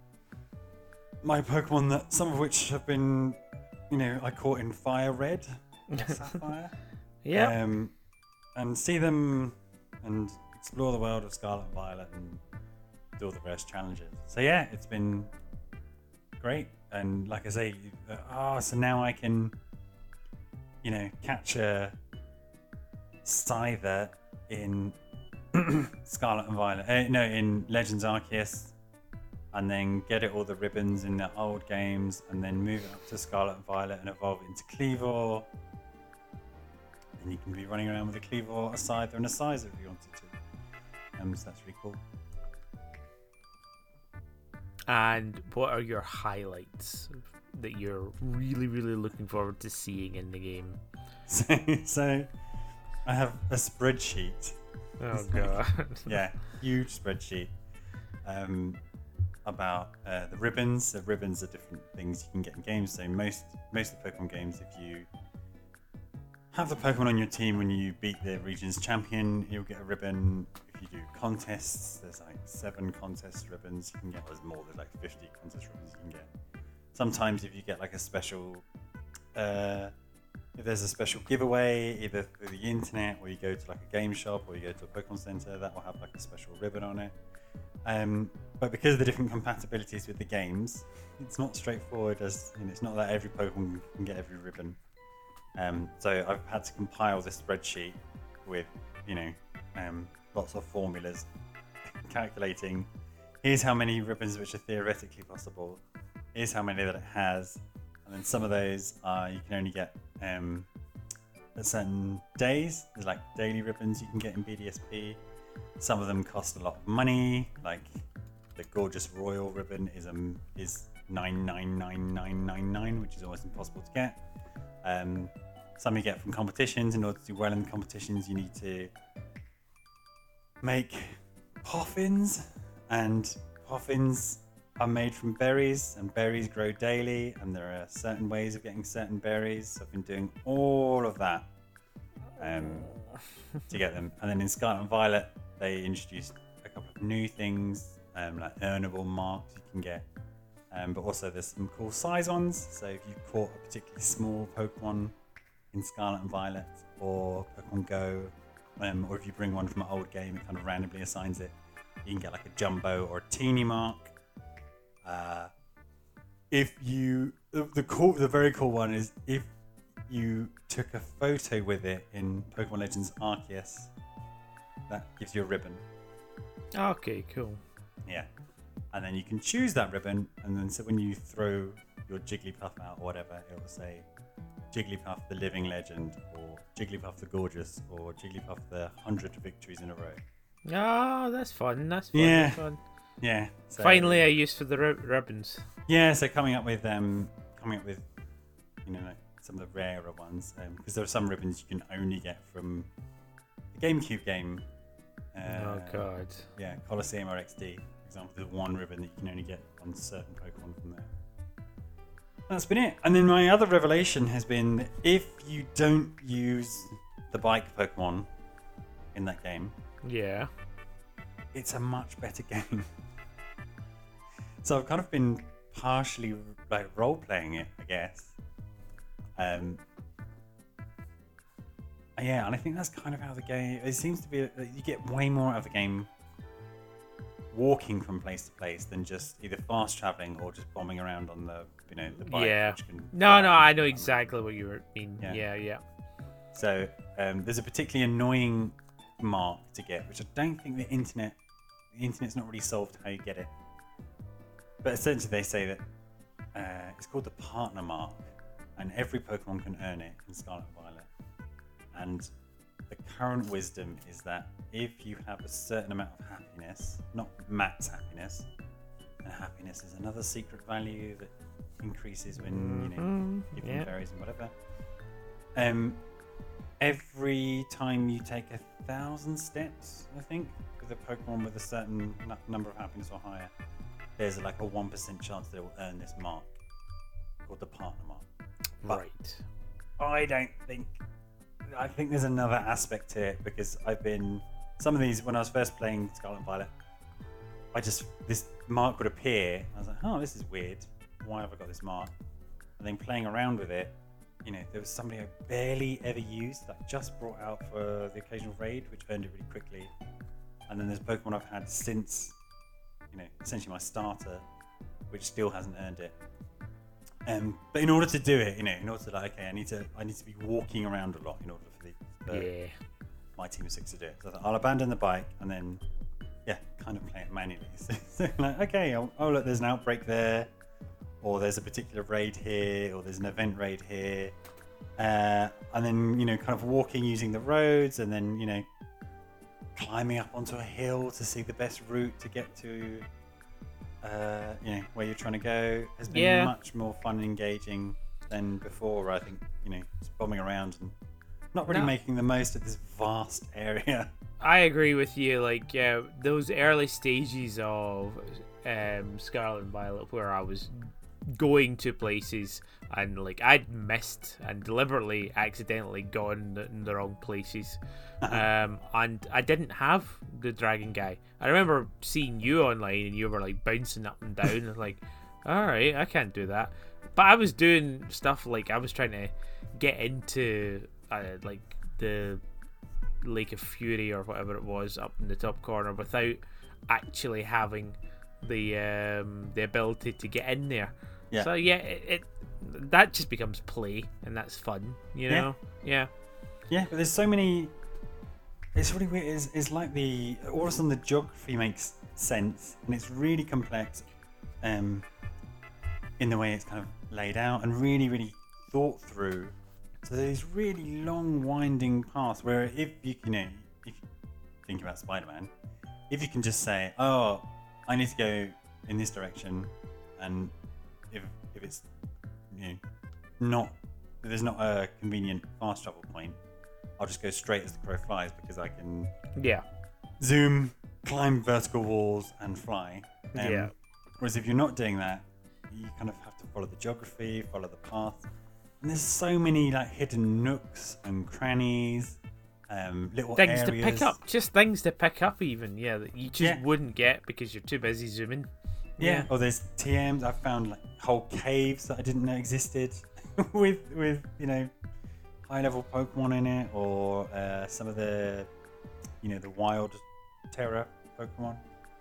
Speaker 2: my Pokemon, that some of which have been, you know, I caught in Fire Red, or Sapphire,
Speaker 1: Yeah.
Speaker 2: um, and see them and explore the world of Scarlet and Violet and do all the various challenges. So yeah, it's been great. And like I say, uh, oh, so now I can, you know, catch a Scyther in Scarlet and Violet. Uh, no, in Legends Arceus, and then get it all the ribbons in the old games, and then move it up to Scarlet and Violet and evolve it into Cleavor. And you can be running around with a Cleavor, a Scyther, and a Scizor if you wanted to. Um, so that's really cool.
Speaker 1: And what are your highlights that you're really, really looking forward to seeing in the game?
Speaker 2: So, so I have a spreadsheet.
Speaker 1: Oh god.
Speaker 2: Yeah, huge spreadsheet um, about uh, the ribbons. The ribbons are different things you can get in games. So most most of the Pokemon games, if you have the Pokemon on your team when you beat the region's champion, you'll get a ribbon. If you do contests, there's like seven contest ribbons you can get. There's more, there's like fifty contest ribbons you can get. Sometimes if you get like a special, uh, if there's a special giveaway, either through the internet or you go to like a game shop or you go to a Pokemon Center, that will have like a special ribbon on it. Um, but because of the different compatibilities with the games, it's not straightforward as, you know, it's not that every Pokemon can get every ribbon. Um, so I've had to compile this spreadsheet with, you know, um, lots of formulas calculating, here's how many ribbons which are theoretically possible, here's how many that it has, and then some of those are you can only get um, at certain days. There's like daily ribbons you can get in B D S P. Some of them cost a lot of money, like the gorgeous royal ribbon is um is nine nine nine nine nine nine, which is almost impossible to get. Um, some you get from competitions. In order to do well in the competitions, you need to make poffins, and poffins are made from berries, and berries grow daily, and there are certain ways of getting certain berries. So I've been doing all of that um, to get them. And then in Scarlet and Violet, they introduced a couple of new things, um, like earnable marks you can get, um, but also there's some cool size ones. So if you caught a particularly small Pokemon in Scarlet and Violet or Pokemon Go, um, or if you bring one from an old game, it kind of randomly assigns it. You can get like a jumbo or a teeny mark. Uh, if you, the, the cool, the very cool one is if you took a photo with it in Pokemon Legends Arceus, that gives you a ribbon.
Speaker 1: Okay, cool.
Speaker 2: Yeah. And then you can choose that ribbon, and then so when you throw your Jigglypuff out or whatever, it will say Jigglypuff the Living Legend, or Jigglypuff the Gorgeous, or Jigglypuff the Hundred Victories in a Row.
Speaker 1: Oh, that's fun. That's fun.
Speaker 2: Yeah.
Speaker 1: That's fun.
Speaker 2: Yeah. So,
Speaker 1: Finally, a use for the rib- ribbons.
Speaker 2: Yeah. So coming up with um, coming up with, you know, like some of the rarer ones, because um, there are some ribbons you can only get from the GameCube game. Uh,
Speaker 1: Oh god.
Speaker 2: Yeah, Colosseum R X D, for example. There's one ribbon that you can only get on certain Pokemon from there. That's been it. And then my other revelation has been that if you don't use the bike Pokemon in that game,
Speaker 1: Yeah.
Speaker 2: it's a much better game. So I've kind of been partially like role playing it, I guess. Um. Yeah, and I think that's kind of how the game. It seems to be that you get way more out of the game walking from place to place than just either fast traveling or just bombing around on the, you know, the bike.
Speaker 1: Yeah.
Speaker 2: Which can
Speaker 1: No, no,
Speaker 2: fly
Speaker 1: I know
Speaker 2: around.
Speaker 1: exactly what you were mean.
Speaker 2: Yeah.
Speaker 1: Yeah, yeah.
Speaker 2: So um, there's a particularly annoying mark to get, which I don't think the internet, the internet's not really solved how you get it. But essentially, they say that uh, it's called the partner mark, and every Pokemon can earn it in Scarlet and Violet. And the current wisdom is that if you have a certain amount of happiness, not max happiness, and happiness is another secret value that increases when you know
Speaker 1: Mhm,
Speaker 2: you give
Speaker 1: yeah.
Speaker 2: them berries and whatever. Um, every time you take a thousand steps, I think, with a Pokemon with a certain n- number of happiness or higher, there's like a one percent chance they will earn this mark called the partner mark. But
Speaker 1: Right.
Speaker 2: I don't think. I think there's another aspect to it because I've been some of these when I was first playing Scarlet and Violet. I just this mark would appear. I was like, oh, this is weird. Why have I got this mark? And then playing around with it, you know, there was somebody I barely ever used that I just brought out for the occasional raid, which earned it really quickly. And then there's Pokemon I've had since, you know, essentially my starter, which still hasn't earned it. Um, but in order to do it, you know, in order to like, okay, I need to, I need to be walking around a lot in order for the, the
Speaker 1: Yeah.
Speaker 2: my team of six to do it. So I thought, I'll abandon the bike and then, yeah, kind of play it manually. So, so like, okay, oh, oh look, there's an outbreak there, or there's a particular raid here, or there's an event raid here, uh, and then you know, kind of walking using the roads, and then you know, climbing up onto a hill to see the best route to get to. Uh, you know, where you're trying to go has been
Speaker 1: Yeah.
Speaker 2: much more fun and engaging than before. I think, you know, just bombing around and not really
Speaker 1: No.
Speaker 2: making the most of this vast area.
Speaker 1: I agree with you. Like, yeah, those early stages of um, Scarlet and Violet, where I was going to places and like I'd missed and deliberately, accidentally gone in the wrong places, um, and I didn't have the dragon guy. I remember seeing you online and you were like bouncing up and down, and like, all right, I can't do that. But I was doing stuff like I was trying to get into uh, like the Lake of Fury or whatever it was up in the top corner without actually having the um, the ability to get in there.
Speaker 2: Yeah.
Speaker 1: So yeah, it, it that just becomes play, and that's fun, you
Speaker 2: Yeah.
Speaker 1: know. Yeah.
Speaker 2: Yeah, but there's so many. It's really weird. It's, it's like the all of a sudden the geography makes sense, and it's really complex, um, in the way it's kind of laid out and really, really thought through. So there's really long, winding paths where if you, you know, if you think about Spider-Man, if you can just say, "Oh, I need to go in this direction," and if if it's, you know, not if there's not a convenient fast travel point, I'll just go straight as the crow flies because I can
Speaker 1: Yeah.
Speaker 2: zoom, climb vertical walls, and fly. Um,
Speaker 1: Yeah.
Speaker 2: Whereas if you're not doing that, you kind of have to follow the geography, follow the path. And there's so many like hidden nooks and crannies, um, little
Speaker 1: Things
Speaker 2: areas.
Speaker 1: to pick up, just things to pick up, even yeah, that you just
Speaker 2: Yeah.
Speaker 1: wouldn't get because you're too busy zooming.
Speaker 2: Yeah. Or there's T Ms. I've found like whole caves that I didn't know existed with with you know high level Pokemon in it, or uh, some of the you know the wild Terra Pokemon.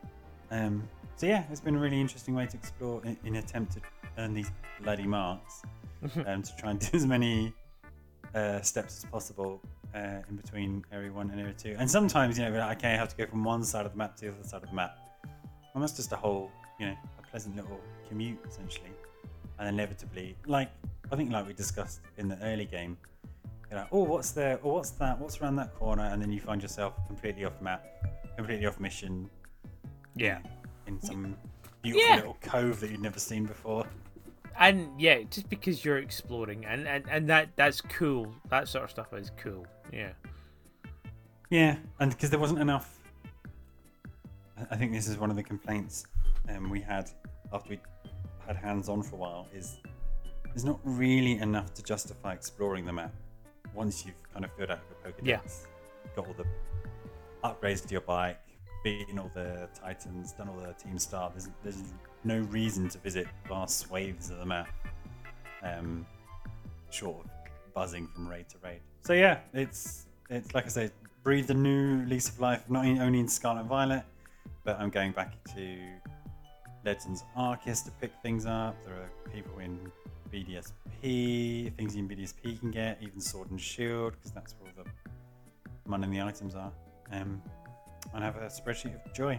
Speaker 2: Um, so yeah, it's been a really interesting way to explore in, in attempt to earn these bloody marks, um, to try and do as many uh, steps as possible. uh, in between area one and area two. And sometimes, you know, like, okay, I have to go from one side of the map to the other side of the map. And that's just a whole, you know, a pleasant little commute, essentially. And inevitably, like, I think like we discussed in the early game, you're like, oh, what's there? Oh, what's that? What's around that corner? And then you find yourself completely off map, completely off mission.
Speaker 1: Yeah.
Speaker 2: In some beautiful
Speaker 1: Yeah.
Speaker 2: little cove that you'd never seen before.
Speaker 1: And yeah, just because you're exploring, and, and, and that that's cool. That sort of stuff is cool. Yeah.
Speaker 2: Yeah, and because there wasn't enough. I- I think this is one of the complaints um, we had after we had hands on for a while. Is there's not really enough to justify exploring the map once you've kind of filled out your Pokedex,
Speaker 1: Yeah.
Speaker 2: got all the upgrades to your bike, beaten all the Titans, done all the team start. There's there's no reason to visit vast swathes of the map, um, short of buzzing from raid to raid. So yeah, it's it's like I say, breathed a new lease of life. Not in, only in Scarlet and Violet, but I'm going back to Legends Arceus to pick things up. There are people in B D S P, things in B D S P can get, even Sword and Shield, because that's where all the money and the items are. Um, and have a spreadsheet of joy.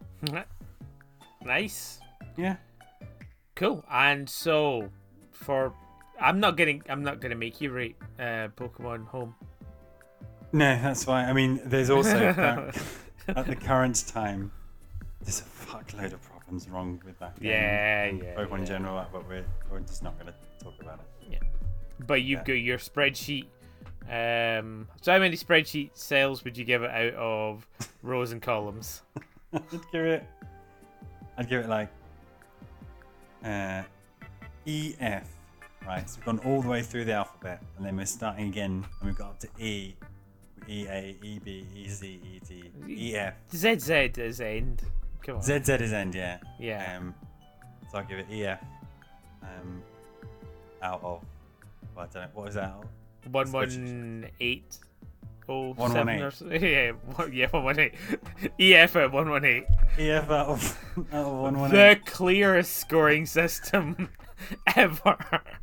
Speaker 1: Nice.
Speaker 2: Yeah.
Speaker 1: Cool. And so, for I'm not getting, I'm not gonna make you rate uh, Pokemon Home.
Speaker 2: No, that's fine. I mean, there's also at, at the current time, there's a fuckload of problems wrong with that game.
Speaker 1: Yeah,
Speaker 2: and
Speaker 1: yeah,
Speaker 2: Pokemon in
Speaker 1: yeah.
Speaker 2: general, but we're we're just not going to talk about it.
Speaker 1: Yeah. But you've
Speaker 2: Yeah.
Speaker 1: got your spreadsheet. Um, so how many spreadsheet cells would you give it out of rows and columns?
Speaker 2: I'd give it. I'd give it like uh, E F. Right, so we've gone all the way through the alphabet, and then we're starting again, and we've got up to E, E A, E B, E Z, E T, E F.
Speaker 1: Z Z is end. Come on.
Speaker 2: Z Z is end, yeah.
Speaker 1: Yeah.
Speaker 2: Um, so I'll give it E F. Um, out of. Well, I don't know. What is that out of?
Speaker 1: One one eight. Oh,
Speaker 2: one one
Speaker 1: seven
Speaker 2: eight.
Speaker 1: or so. Yeah, one- yeah, one one eight. E F at one one eight.
Speaker 2: E F out of, out of one one
Speaker 1: The
Speaker 2: eight.
Speaker 1: clearest scoring system ever.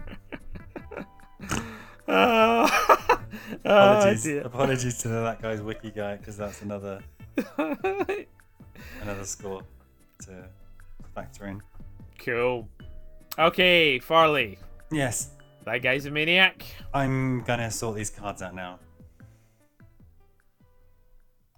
Speaker 1: oh,
Speaker 2: Apologies,
Speaker 1: dear.
Speaker 2: apologies to that guy's wiki guy, because that's another another score to factor in.
Speaker 1: Cool. Okay, Farley.
Speaker 2: Yes,
Speaker 1: That guy's a maniac.
Speaker 2: I'm gonna sort these cards out now.